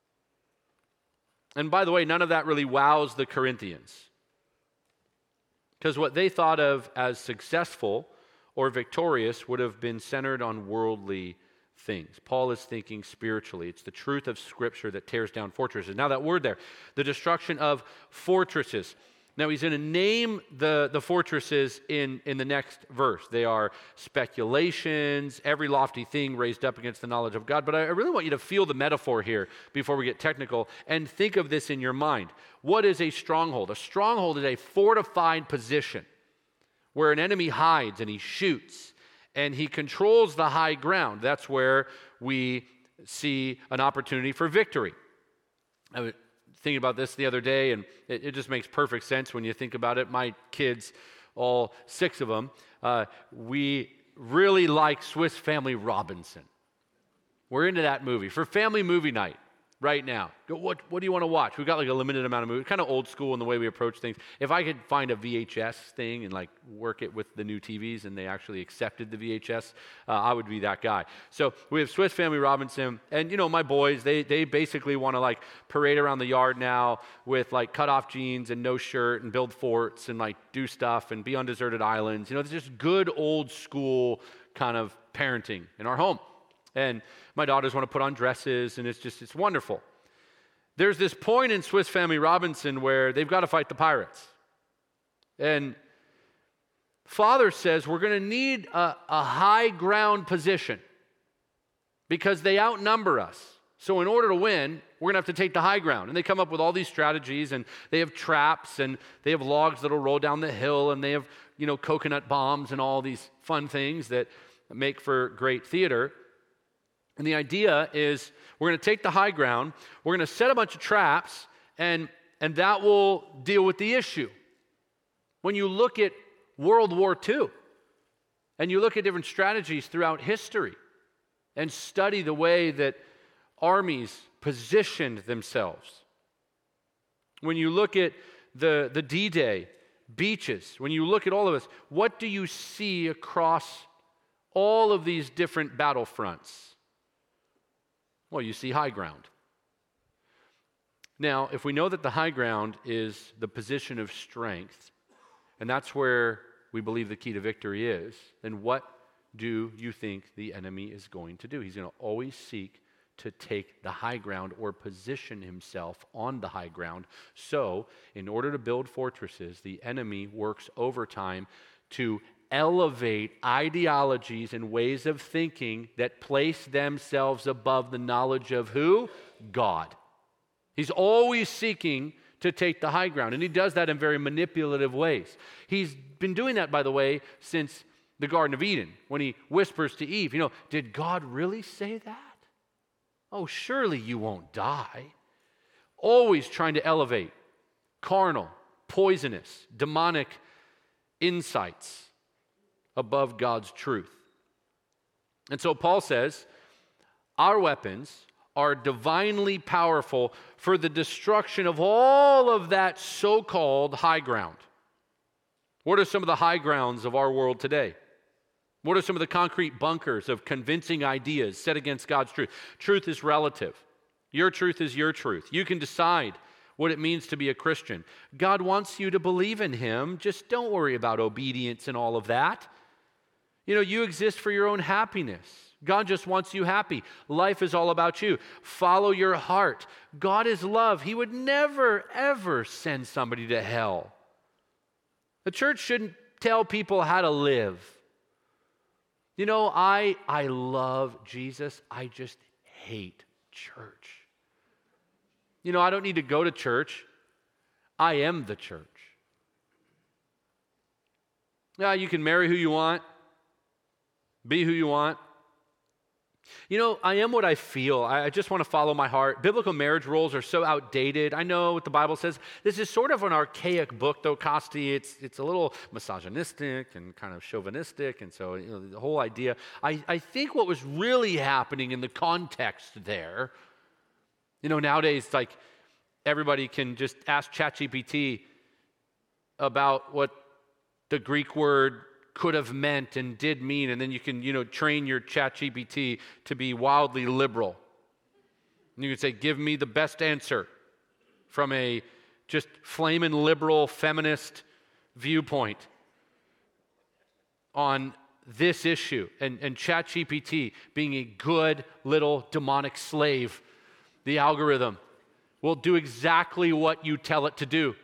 And by the way, none of that really wows the Corinthians. Because what they thought of as successful or victorious would have been centered on worldly things. Paul is thinking spiritually. It's the truth of Scripture that tears down fortresses. Now that word there, the destruction of fortresses. Now he's going to name the, the fortresses in, in the next verse. They are speculations, every lofty thing raised up against the knowledge of God. But I really want you to feel the metaphor here before we get technical and think of this in your mind. What is a stronghold? A stronghold is a fortified position where an enemy hides and he shoots and he controls the high ground. That's where we see an opportunity for victory. I was thinking about this the other day, and it, it just makes perfect sense when you think about it. My kids, all six of them, uh, we really like Swiss Family Robinson. We're into that movie. For family movie night right now, go, what, what do you want to watch? We've got like a limited amount of movies, kind of old school in the way we approach things. If I could find a V H S thing and like work it with the new T Vs and they actually accepted the V H S, uh, I would be that guy. So we have Swiss Family Robinson, and you know, my boys, they they basically want to like parade around the yard now with like cut off jeans and no shirt and build forts and like do stuff and be on deserted islands. You know, it's just good old school kind of parenting in our home. And my daughters want to put on dresses, and it's just, it's wonderful. There's this point in Swiss Family Robinson where they've got to fight the pirates. And Father says, we're going to need a, a high ground position. because they outnumber us. So in order to win, we're going to have to take the high ground. And they come up with all these strategies, and they have traps, and they have logs that'll roll down the hill, and they have, you know, coconut bombs and all these fun things that make for great theater. And the idea is we're going to take the high ground, we're going to set a bunch of traps, and, and that will deal with the issue. When you look at World War Two, and you look at different strategies throughout history, and study the way that armies positioned themselves. When you look at the, the D-Day beaches, when you look at all of this, what do you see across all of these different battlefronts? Well, you see high ground. Now, if we know that the high ground is the position of strength, and that's where we believe the key to victory is, then what do you think the enemy is going to do? He's going to always seek to take the high ground or position himself on the high ground. So, in order to build fortresses, the enemy works overtime to elevate ideologies and ways of thinking that place themselves above the knowledge of who? God. He's always seeking to take the high ground, and he does that in very manipulative ways. He's been doing that, by the way, since the Garden of Eden, when he whispers to Eve, you know, did God really say that? Oh, surely you won't die. Always trying to elevate carnal, poisonous, demonic insights above God's truth. And so Paul says, our weapons are divinely powerful for the destruction of all of that so-called high ground. What are some of the high grounds of our world today? What are some of the concrete bunkers of convincing ideas set against God's truth? Truth is relative. Your truth is your truth. You can decide what it means to be a Christian. God wants you to believe in him. Just don't worry about obedience and all of that. You know, you exist for your own happiness. God just wants you happy. Life is all about you. Follow your heart. God is love. He would never, ever send somebody to hell. The church shouldn't tell people how to live. You know, I I love Jesus. I just hate church. You know, I don't need to go to church. I am the church. Yeah, you can marry who you want, be who you want. You know, I am what I feel. I just want to follow my heart. Biblical marriage roles are so outdated. I know what the Bible says. This is sort of an archaic book, though, Costi. It's it's a little misogynistic and kind of chauvinistic, and so you know, the whole idea. I, I think what was really happening in the context there, you know, nowadays, like everybody can just ask ChatGPT about what the Greek word could have meant and did mean, and then you can, you know, train your ChatGPT to be wildly liberal. And you can say, give me the best answer from a just flamin' liberal feminist viewpoint on this issue. And, and ChatGPT, being a good little demonic slave, the algorithm will do exactly what you tell it to do.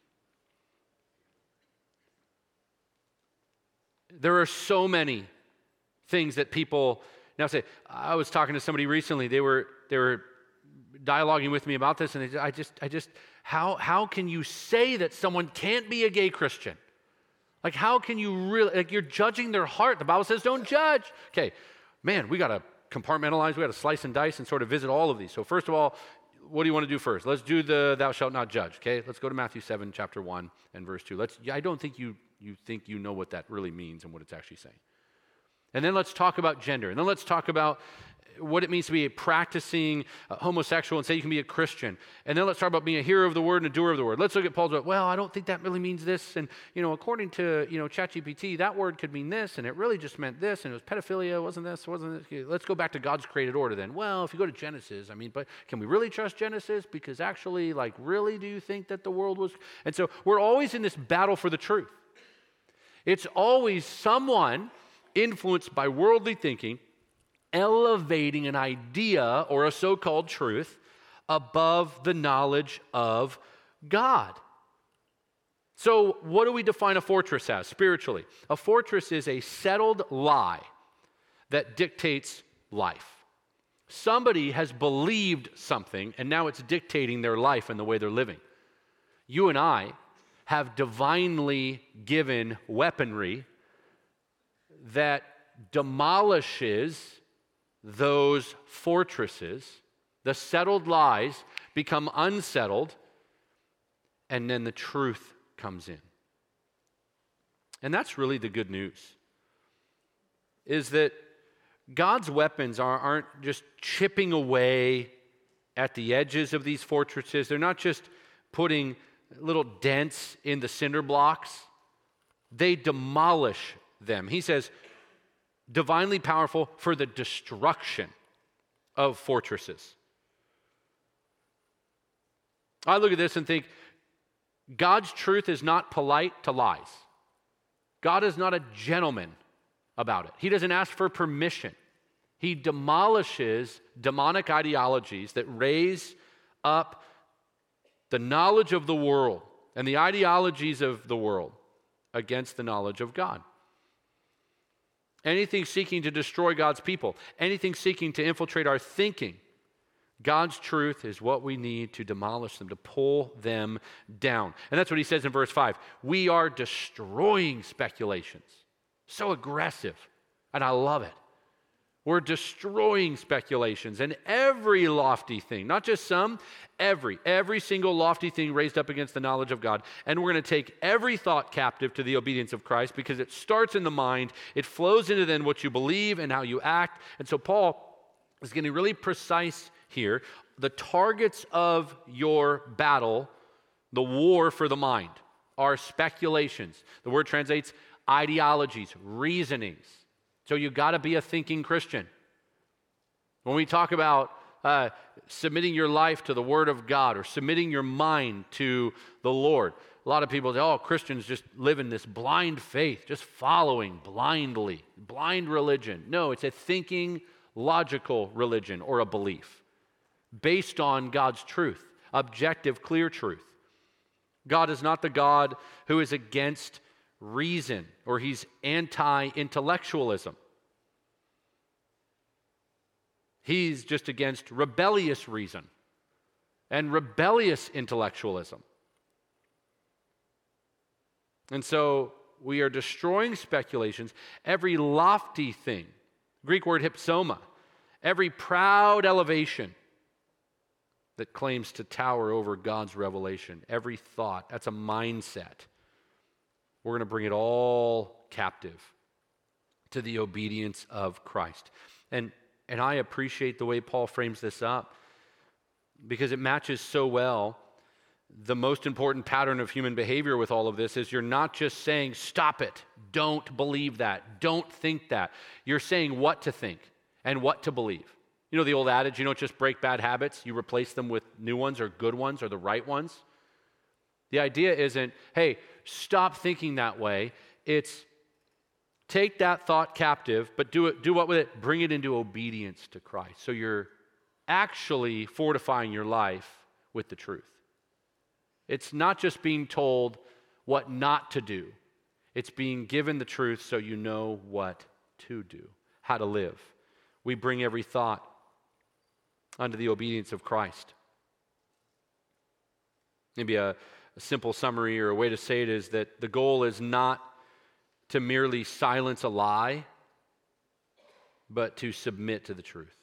There are so many things that people now say. I was talking to somebody recently. They were they were dialoguing with me about this, and they, I just I just how how can you say that someone can't be a gay Christian? Like, how can you really, like, you're judging their heart. The Bible says don't judge. Okay, man, we got to compartmentalize. We got to slice and dice and sort of visit all of these. So first of all, what do you want to do first? Let's do the thou shalt not judge. Okay, let's go to Matthew seven, chapter one and verse two. Let's. I don't think you. you think you know what that really means and what it's actually saying. And then let's talk about gender. And then let's talk about what it means to be a practicing uh, homosexual and say you can be a Christian. And then let's talk about being a hearer of the word and a doer of the word. Let's look at Paul's word. Well, I don't think that really means this. And, you know, according to, you know, ChatGPT, that word could mean this, and it really just meant this, and it was pedophilia, wasn't this, wasn't this? Let's go back to God's created order then. Well, if you go to Genesis, I mean, but can we really trust Genesis? Because actually, like, really do you think that the world was? And so we're always in this battle for the truth. It's always someone influenced by worldly thinking, elevating an idea or a so-called truth above the knowledge of God. So what do we define a fortress as spiritually? A fortress is a settled lie that dictates life. Somebody has believed something, and now it's dictating their life and the way they're living. You and I have divinely given weaponry that demolishes those fortresses. The settled lies become unsettled, and then the truth comes in. And that's really the good news, is that God's weapons are, aren't just chipping away at the edges of these fortresses. They're not just putting little dents in the cinder blocks. They demolish them. He says, divinely powerful for the destruction of fortresses. I look at this and think, God's truth is not polite to lies. God is not a gentleman about it. He doesn't ask for permission. He demolishes demonic ideologies that raise up the knowledge of the world and the ideologies of the world against the knowledge of God. Anything seeking to destroy God's people, anything seeking to infiltrate our thinking, God's truth is what we need to demolish them, to pull them down. And that's what he says in verse five. We are destroying speculations. So aggressive, and I love it. We're destroying speculations and every lofty thing, not just some, every, every single lofty thing raised up against the knowledge of God. And we're going to take every thought captive to the obedience of Christ, because it starts in the mind, it flows into then what you believe and how you act. And so Paul is getting really precise here. The targets of your battle, the war for the mind, are speculations. The word translates ideologies, reasonings. So you've got to be a thinking Christian. When we talk about uh, submitting your life to the Word of God or submitting your mind to the Lord, a lot of people say, oh, Christians just live in this blind faith, just following blindly, blind religion. No, it's a thinking, logical religion or a belief based on God's truth, objective, clear truth. God is not the God who is against reason, or he's anti-intellectualism. He's just against rebellious reason and rebellious intellectualism. And so we are destroying speculations, every lofty thing, Greek word hypsoma, every proud elevation that claims to tower over God's revelation, every thought, that's a mindset. We're going to bring it all captive to the obedience of Christ. And, and I appreciate the way Paul frames this up, because it matches so well. The most important pattern of human behavior with all of this is you're not just saying, stop it, don't believe that, don't think that. You're saying what to think and what to believe. You know the old adage, you don't just break bad habits, you replace them with new ones or good ones or the right ones. The idea isn't, hey, stop thinking that way. It's take that thought captive, but do it. Do what with it? Bring it into obedience to Christ. So you're actually fortifying your life with the truth. It's not just being told what not to do. It's being given the truth so you know what to do, how to live. We bring every thought under the obedience of Christ. Maybe a A simple summary or a way to say it is that the goal is not to merely silence a lie, but to submit to the truth.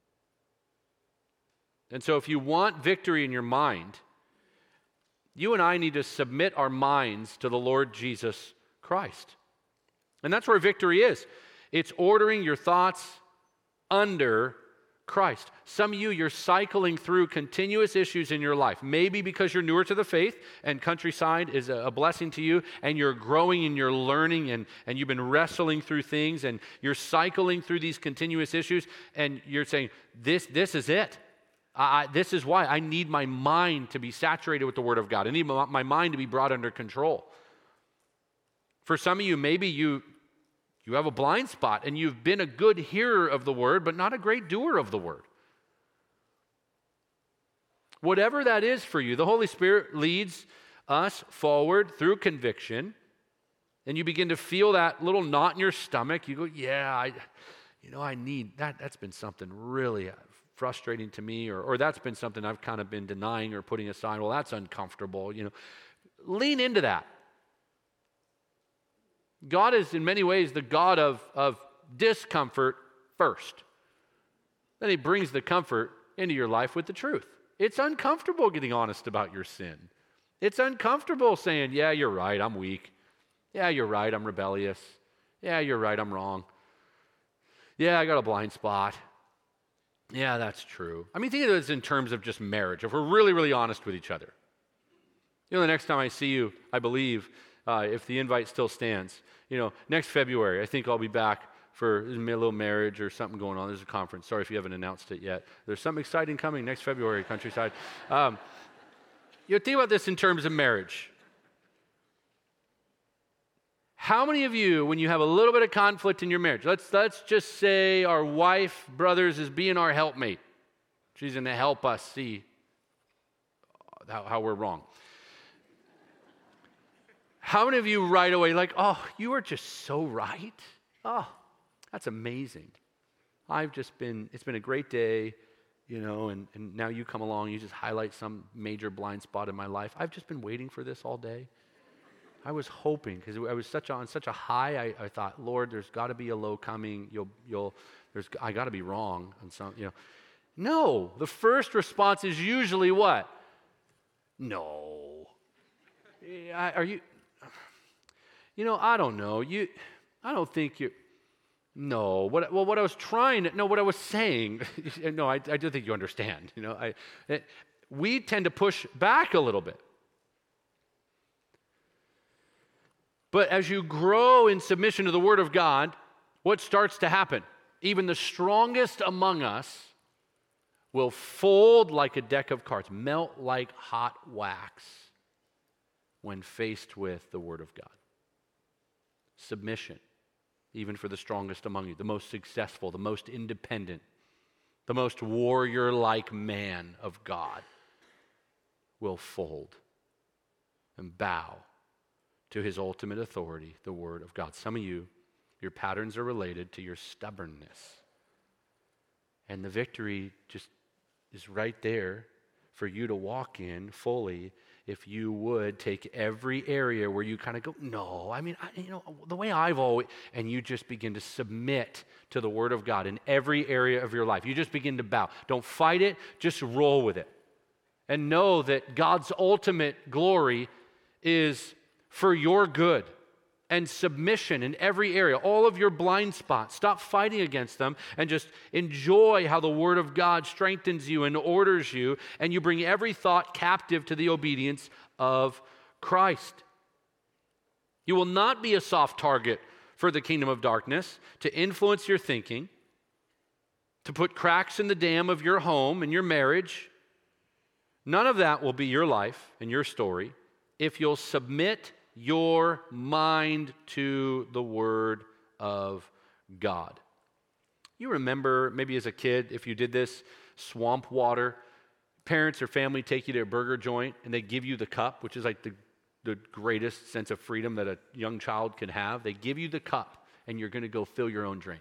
And so if you want victory in your mind, you and I need to submit our minds to the Lord Jesus Christ. And that's where victory is. It's ordering your thoughts under Christ. Some of you, you're cycling through continuous issues in your life. Maybe because you're newer to the faith and Countryside is a blessing to you, and you're growing and you're learning, and, and you've been wrestling through things, and you're cycling through these continuous issues, and you're saying, this, this is it. I, this is why I need my mind to be saturated with the Word of God. I need my, my mind to be brought under control. For some of you, maybe you You have a blind spot, and you've been a good hearer of the Word, but not a great doer of the Word. Whatever that is for you, the Holy Spirit leads us forward through conviction, and you begin to feel that little knot in your stomach. You go, yeah, I, you know, I need, that, that's been something really frustrating to me, or, or that's been something I've kind of been denying or putting aside. Well, that's uncomfortable, you know. Lean into that. God is in many ways the God of, of discomfort first. Then he brings the comfort into your life with the truth. It's uncomfortable getting honest about your sin. It's uncomfortable saying, yeah, you're right, I'm weak. Yeah, you're right, I'm rebellious. Yeah, you're right, I'm wrong. Yeah, I got a blind spot. Yeah, that's true. I mean, think of this in terms of just marriage. If we're really, really honest with each other. You know, the next time I see you, I believe, uh, if the invite still stands, you know, next February, I think I'll be back for a little marriage or something going on. There's a conference. Sorry if you haven't announced it yet. There's something exciting coming next February, Countryside. Um, you know, think about this in terms of marriage. How many of you, when you have a little bit of conflict in your marriage, let's, let's just say our wife, brothers, is being our helpmate. She's going to help us see how, how we're wrong. How many of you right away like, oh, you are just so right? Oh, that's amazing. I've just been, it's been a great day, you know, and, and now you come along, you just highlight some major blind spot in my life. I've just been waiting for this all day. I was hoping, because I was such on such a high, I, I thought, Lord, there's got to be a low coming. You'll, you'll, there's, I got to be wrong on some, you know. No, the first response is usually what? No. I, are you, you know, I don't know. You, I don't think you, no. What, well, what I was trying to, no, what I was saying, no, I, I do think you understand. You know, I, it, we tend to push back a little bit. But as you grow in submission to the Word of God, what starts to happen? Even the strongest among us will fold like a deck of cards, melt like hot wax when faced with the Word of God. Submission, even for the strongest among you, the most successful, the most independent, the most warrior-like man of God will fold and bow to his ultimate authority, the Word of God. Some of you, your patterns are related to your stubbornness. And the victory just is right there for you to walk in fully if you would take every area where you kind of go, no, I mean, I, you know, the way I've always, and you just begin to submit to the Word of God in every area of your life. You just begin to bow. Don't fight it, just roll with it. And know that God's ultimate glory is for your good and submission in every area, all of your blind spots. Stop fighting against them and just enjoy how the Word of God strengthens you and orders you, and you bring every thought captive to the obedience of Christ. You will not be a soft target for the kingdom of darkness to influence your thinking, to put cracks in the dam of your home and your marriage. None of that will be your life and your story if you'll submit your mind to the Word of God. You remember, maybe as a kid, if you did this, swamp water. Parents or family take you to a burger joint and they give you the cup, which is like the, the greatest sense of freedom that a young child can have. They give you the cup and you're going to go fill your own drink.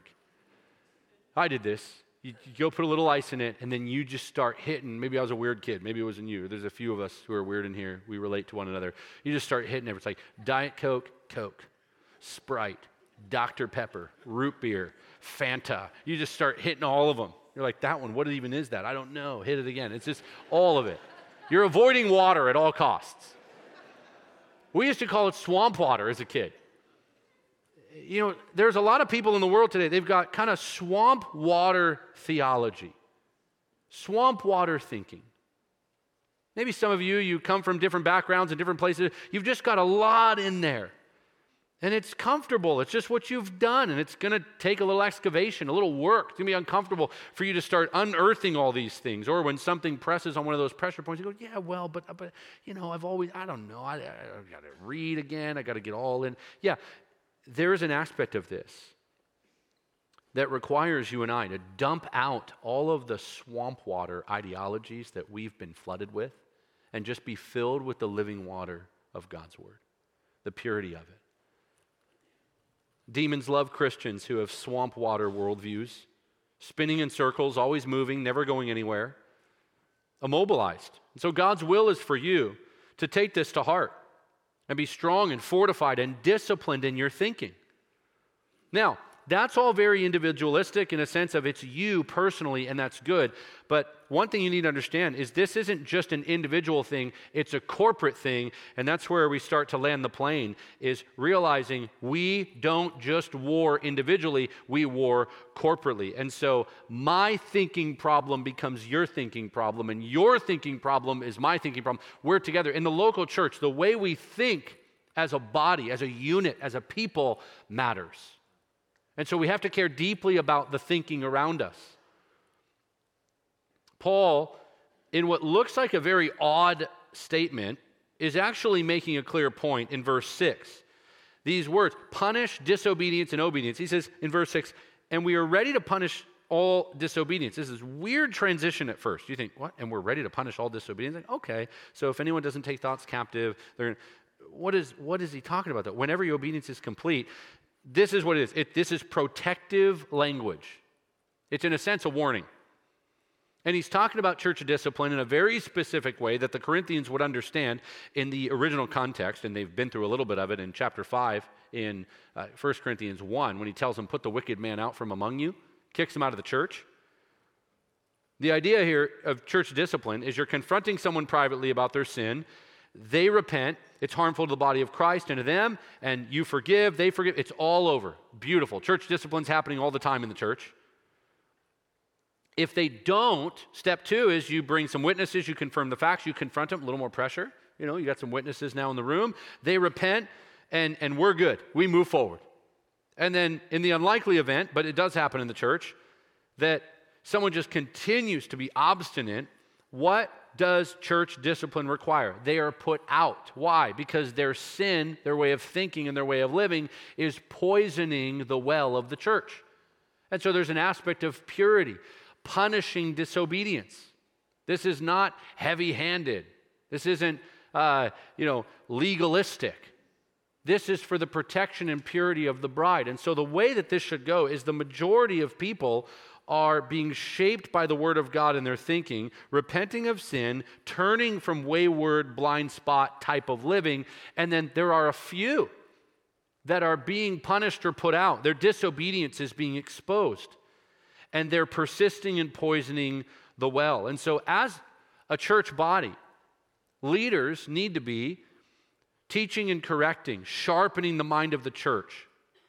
I did this. You, you go put a little ice in it, and then you just start hitting. Maybe I was a weird kid. Maybe it wasn't you. There's a few of us who are weird in here. We relate to one another. You just start hitting it. It's like Diet Coke, Coke, Sprite, Doctor Pepper, root beer, Fanta. You just start hitting all of them. You're like, that one, what even is that? I don't know. Hit it again. It's just all of it. You're avoiding water at all costs. We used to call it swamp water as a kid. You know, there's a lot of people in the world today, they've got kind of swamp water theology, swamp water thinking. Maybe some of you, you come from different backgrounds and different places. You've just got a lot in there. And it's comfortable. It's just what you've done. And it's going to take a little excavation, a little work. It's going to be uncomfortable for you to start unearthing all these things. Or when something presses on one of those pressure points, you go, yeah, well, but, but you know, I've always, I don't know. I, I got to read again. I got to get all in. Yeah, there is an aspect of this that requires you and I to dump out all of the swamp water ideologies that we've been flooded with and just be filled with the living water of God's Word, the purity of it. Demons love Christians who have swamp water worldviews, spinning in circles, always moving, never going anywhere, immobilized. And so God's will is for you to take this to heart and be strong and fortified and disciplined in your thinking. Now, that's all very individualistic in a sense of it's you personally, and that's good. But one thing you need to understand is this isn't just an individual thing, it's a corporate thing, and that's where we start to land the plane, is realizing we don't just war individually, we war corporately. And so my thinking problem becomes your thinking problem, and your thinking problem is my thinking problem. We're together. In the local church, the way we think as a body, as a unit, as a people matters. And so we have to care deeply about the thinking around us. Paul, in what looks like a very odd statement, is actually making a clear point in verse six. These words, punish disobedience and obedience. He says in verse six, and we are ready to punish all disobedience. This is weird transition at first. You think, what? And we're ready to punish all disobedience? Like, okay, so if anyone doesn't take thoughts captive, they're, what is, what is he talking about? That whenever your obedience is complete, this is what it is. It, this is protective language. It's in a sense a warning. And he's talking about church discipline in a very specific way that the Corinthians would understand in the original context, and they've been through a little bit of it in chapter five in uh, First Corinthians one, when he tells them, put the wicked man out from among you, kicks him out of the church. The idea here of church discipline is you're confronting someone privately about their sin. They repent, it's harmful to the body of Christ and to them, and you forgive, they forgive, it's all over. Beautiful. Church discipline's happening all the time in the church. If they don't, step two is you bring some witnesses, you confirm the facts, you confront them, a little more pressure. You know, you got some witnesses now in the room. They repent, and, and we're good. We move forward. And then in the unlikely event, but it does happen in the church, that someone just continues to be obstinate, what does church discipline require? They are put out. Why? Because their sin, their way of thinking, and their way of living is poisoning the well of the church. And so there's an aspect of purity, punishing disobedience. This is not heavy-handed. This isn't, uh, you know, legalistic. This is for the protection and purity of the bride. And so the way that this should go is the majority of people are being shaped by the Word of God in their thinking, repenting of sin, turning from wayward, blind spot type of living, and then there are a few that are being punished or put out. Their disobedience is being exposed, and they're persisting in poisoning the well. And so as a church body, leaders need to be teaching and correcting, sharpening the mind of the church.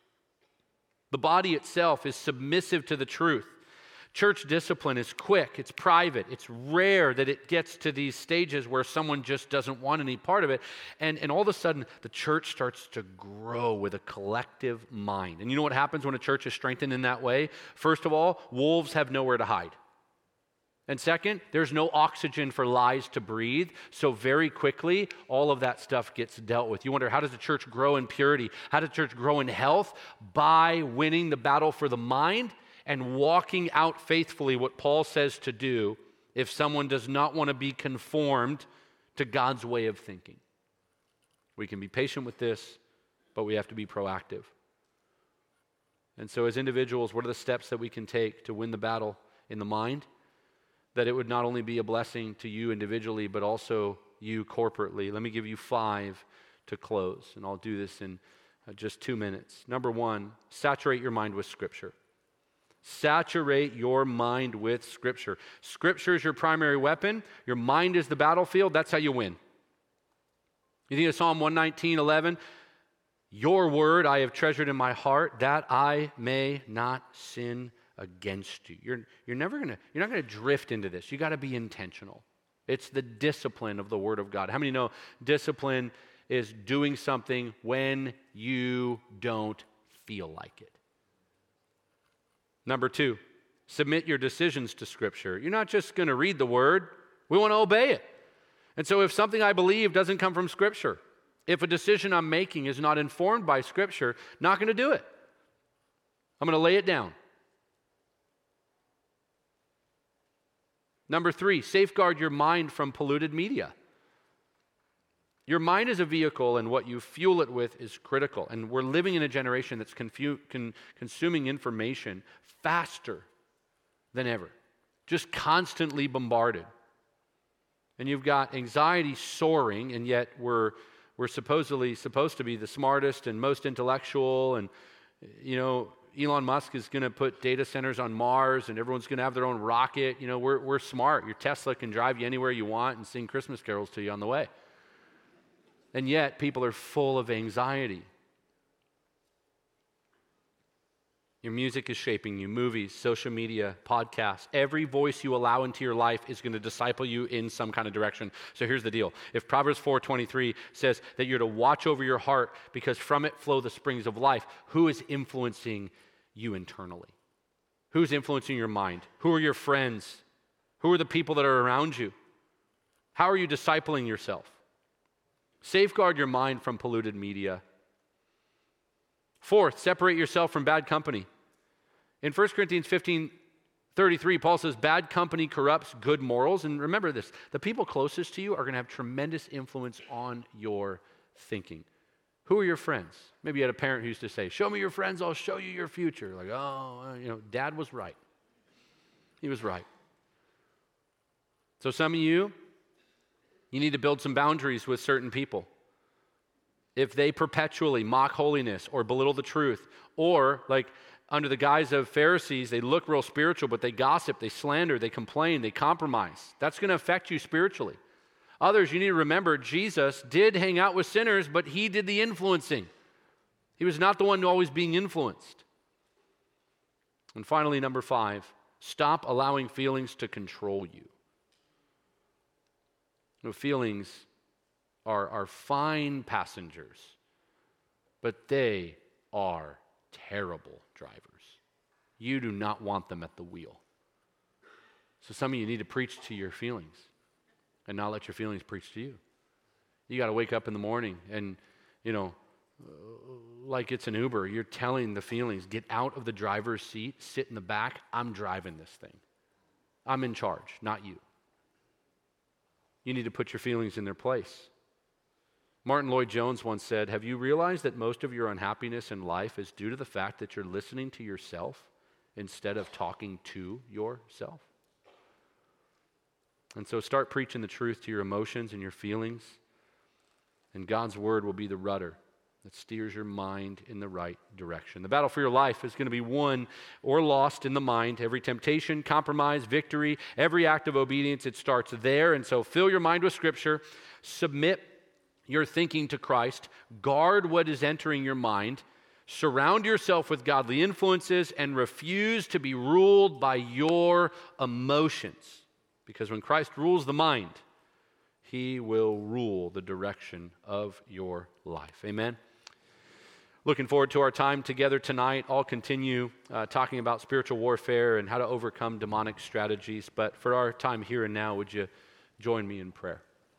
The body itself is submissive to the truth. Church discipline is quick, it's private, it's rare that it gets to these stages where someone just doesn't want any part of it. And, and all of a sudden, the church starts to grow with a collective mind. And you know what happens when a church is strengthened in that way? First of all, wolves have nowhere to hide. And second, there's no oxygen for lies to breathe. So very quickly, all of that stuff gets dealt with. You wonder, how does the church grow in purity? How does the church grow in health? By winning the battle for the mind and walking out faithfully what Paul says to do if someone does not want to be conformed to God's way of thinking. We can be patient with this, but we have to be proactive. And so as individuals, what are the steps that we can take to win the battle in the mind? That it would not only be a blessing to you individually, but also you corporately. Let me give you five to close, and I'll do this in uh, just two minutes. Number one, saturate your mind with Scripture. Saturate your mind with Scripture. Scripture is your primary weapon. Your mind is the battlefield. That's how you win. You think of Psalm one nineteen, eleven. Your word I have treasured in my heart, that I may not sin against you. You're, you're never gonna, you're not gonna drift into this. You gotta be intentional. It's the discipline of the Word of God. How many know discipline is doing something when you don't feel like it? Number two, submit your decisions to Scripture. You're not just going to read the Word. We want to obey it. And so if something I believe doesn't come from Scripture, if a decision I'm making is not informed by Scripture, not going to do it. I'm going to lay it down. Number three, safeguard your mind from polluted media. Your mind is a vehicle, and what you fuel it with is critical. And we're living in a generation that's confu- con- consuming information faster than ever, just constantly bombarded. And you've got anxiety soaring, and yet we're we're supposedly supposed to be the smartest and most intellectual, and you know, Elon Musk is going to put data centers on Mars, and everyone's going to have their own rocket. You know, we're we're smart. Your Tesla can drive you anywhere you want and sing Christmas carols to you on the way. And yet, people are full of anxiety. Your music is shaping you, movies, social media, podcasts. Every voice you allow into your life is going to disciple you in some kind of direction. So here's the deal. If Proverbs four twenty-three says that you're to watch over your heart because from it flow the springs of life, who is influencing you internally? Who's influencing your mind? Who are your friends? Who are the people that are around you? How are you discipling yourself? Safeguard your mind from polluted media. Fourth, separate yourself from bad company. In First Corinthians fifteen thirty-three, Paul says, bad company corrupts good morals. And remember this, the people closest to you are going to have tremendous influence on your thinking. Who are your friends? Maybe you had a parent who used to say, show me your friends, I'll show you your future. Like, oh, you know, dad was right. He was right. So some of you, you need to build some boundaries with certain people. If they perpetually mock holiness or belittle the truth, or like under the guise of Pharisees, they look real spiritual, but they gossip, they slander, they complain, they compromise. That's going to affect you spiritually. Others, you need to remember, Jesus did hang out with sinners, but he did the influencing. He was not the one always being influenced. And finally, number five, stop allowing feelings to control you. You know, feelings are, are fine passengers, but they are terrible drivers. You do not want them at the wheel. So some of you need to preach to your feelings and not let your feelings preach to you. You got to wake up in the morning and, you know, like it's an Uber, you're telling the feelings, get out of the driver's seat, sit in the back, I'm driving this thing. I'm in charge, not you. You need to put your feelings in their place. Martin Lloyd-Jones once said, have you realized that most of your unhappiness in life is due to the fact that you're listening to yourself instead of talking to yourself? And so start preaching the truth to your emotions and your feelings, and God's word will be the rudder that steers your mind in the right direction. The battle for your life is going to be won or lost in the mind. Every temptation, compromise, victory, every act of obedience, it starts there. And so fill your mind with Scripture, submit your thinking to Christ, guard what is entering your mind, surround yourself with godly influences, and refuse to be ruled by your emotions. Because when Christ rules the mind, he will rule the direction of your life. Amen? Looking forward to our time together tonight. I'll continue uh, talking about spiritual warfare and how to overcome demonic strategies. But for our time here and now, would you join me in prayer?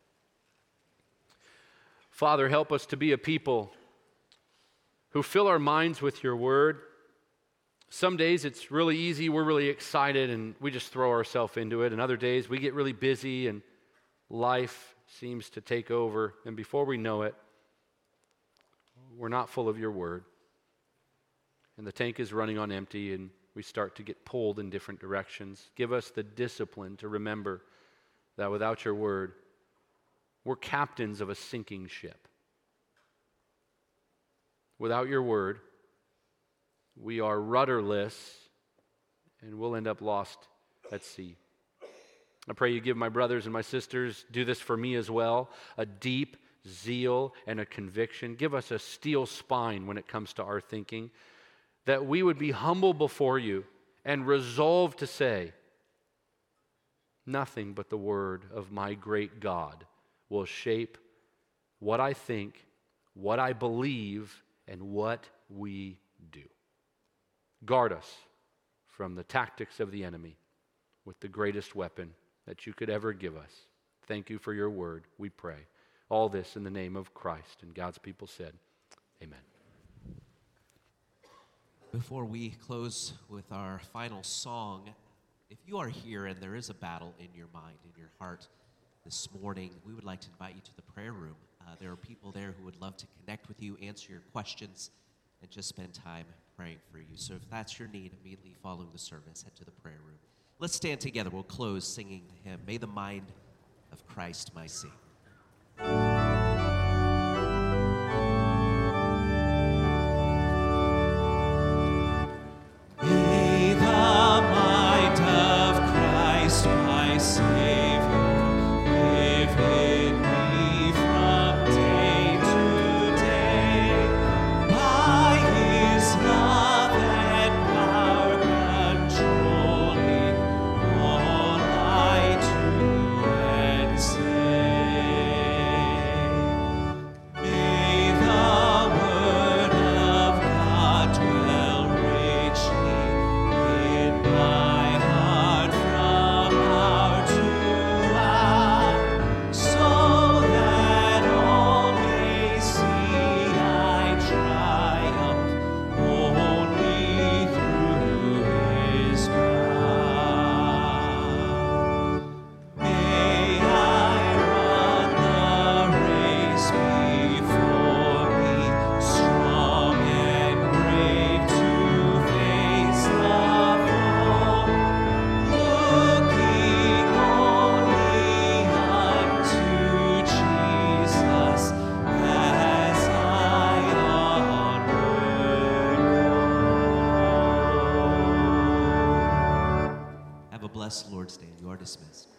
Father, help us to be a people who fill our minds with your word. Some days it's really easy, we're really excited, and we just throw ourselves into it. And other days we get really busy and life seems to take over. And before we know it, we're not full of your word. And the tank is running on empty, and we start to get pulled in different directions. Give us the discipline to remember that without your word, we're captains of a sinking ship. Without your word, we are rudderless, and we'll end up lost at sea. I pray you give my brothers and my sisters, do this for me as well, a deep zeal and a conviction. Give us a steel spine when it comes to our thinking, that we would be humble before you and resolve to say, nothing but the word of my great God will shape what I think, what I believe, and what we do. Guard us from the tactics of the enemy with the greatest weapon that you could ever give us. Thank you for your word, we pray. All this in the name of Christ. And God's people said, amen. Before we close with our final song, if you are here and there is a battle in your mind, in your heart this morning, we would like to invite you to the prayer room. Uh, there are people there who would love to connect with you, answer your questions, and just spend time praying for you. So if that's your need, immediately following the service, head to the prayer room. Let's stand together. We'll close singing the hymn, May the Mind of Christ My Sing. May the mind of Christ my Savior live in me from day to day. By His love and power controlling all I do and say. May the word of God dwell richly in my heart from hour to hour, so that all may see I triumph only through His power. May I run the race before me, strong and brave to face the foe, looking only unto Jesus as I onward go. Have a blessed Lord's Day. You are dismissed.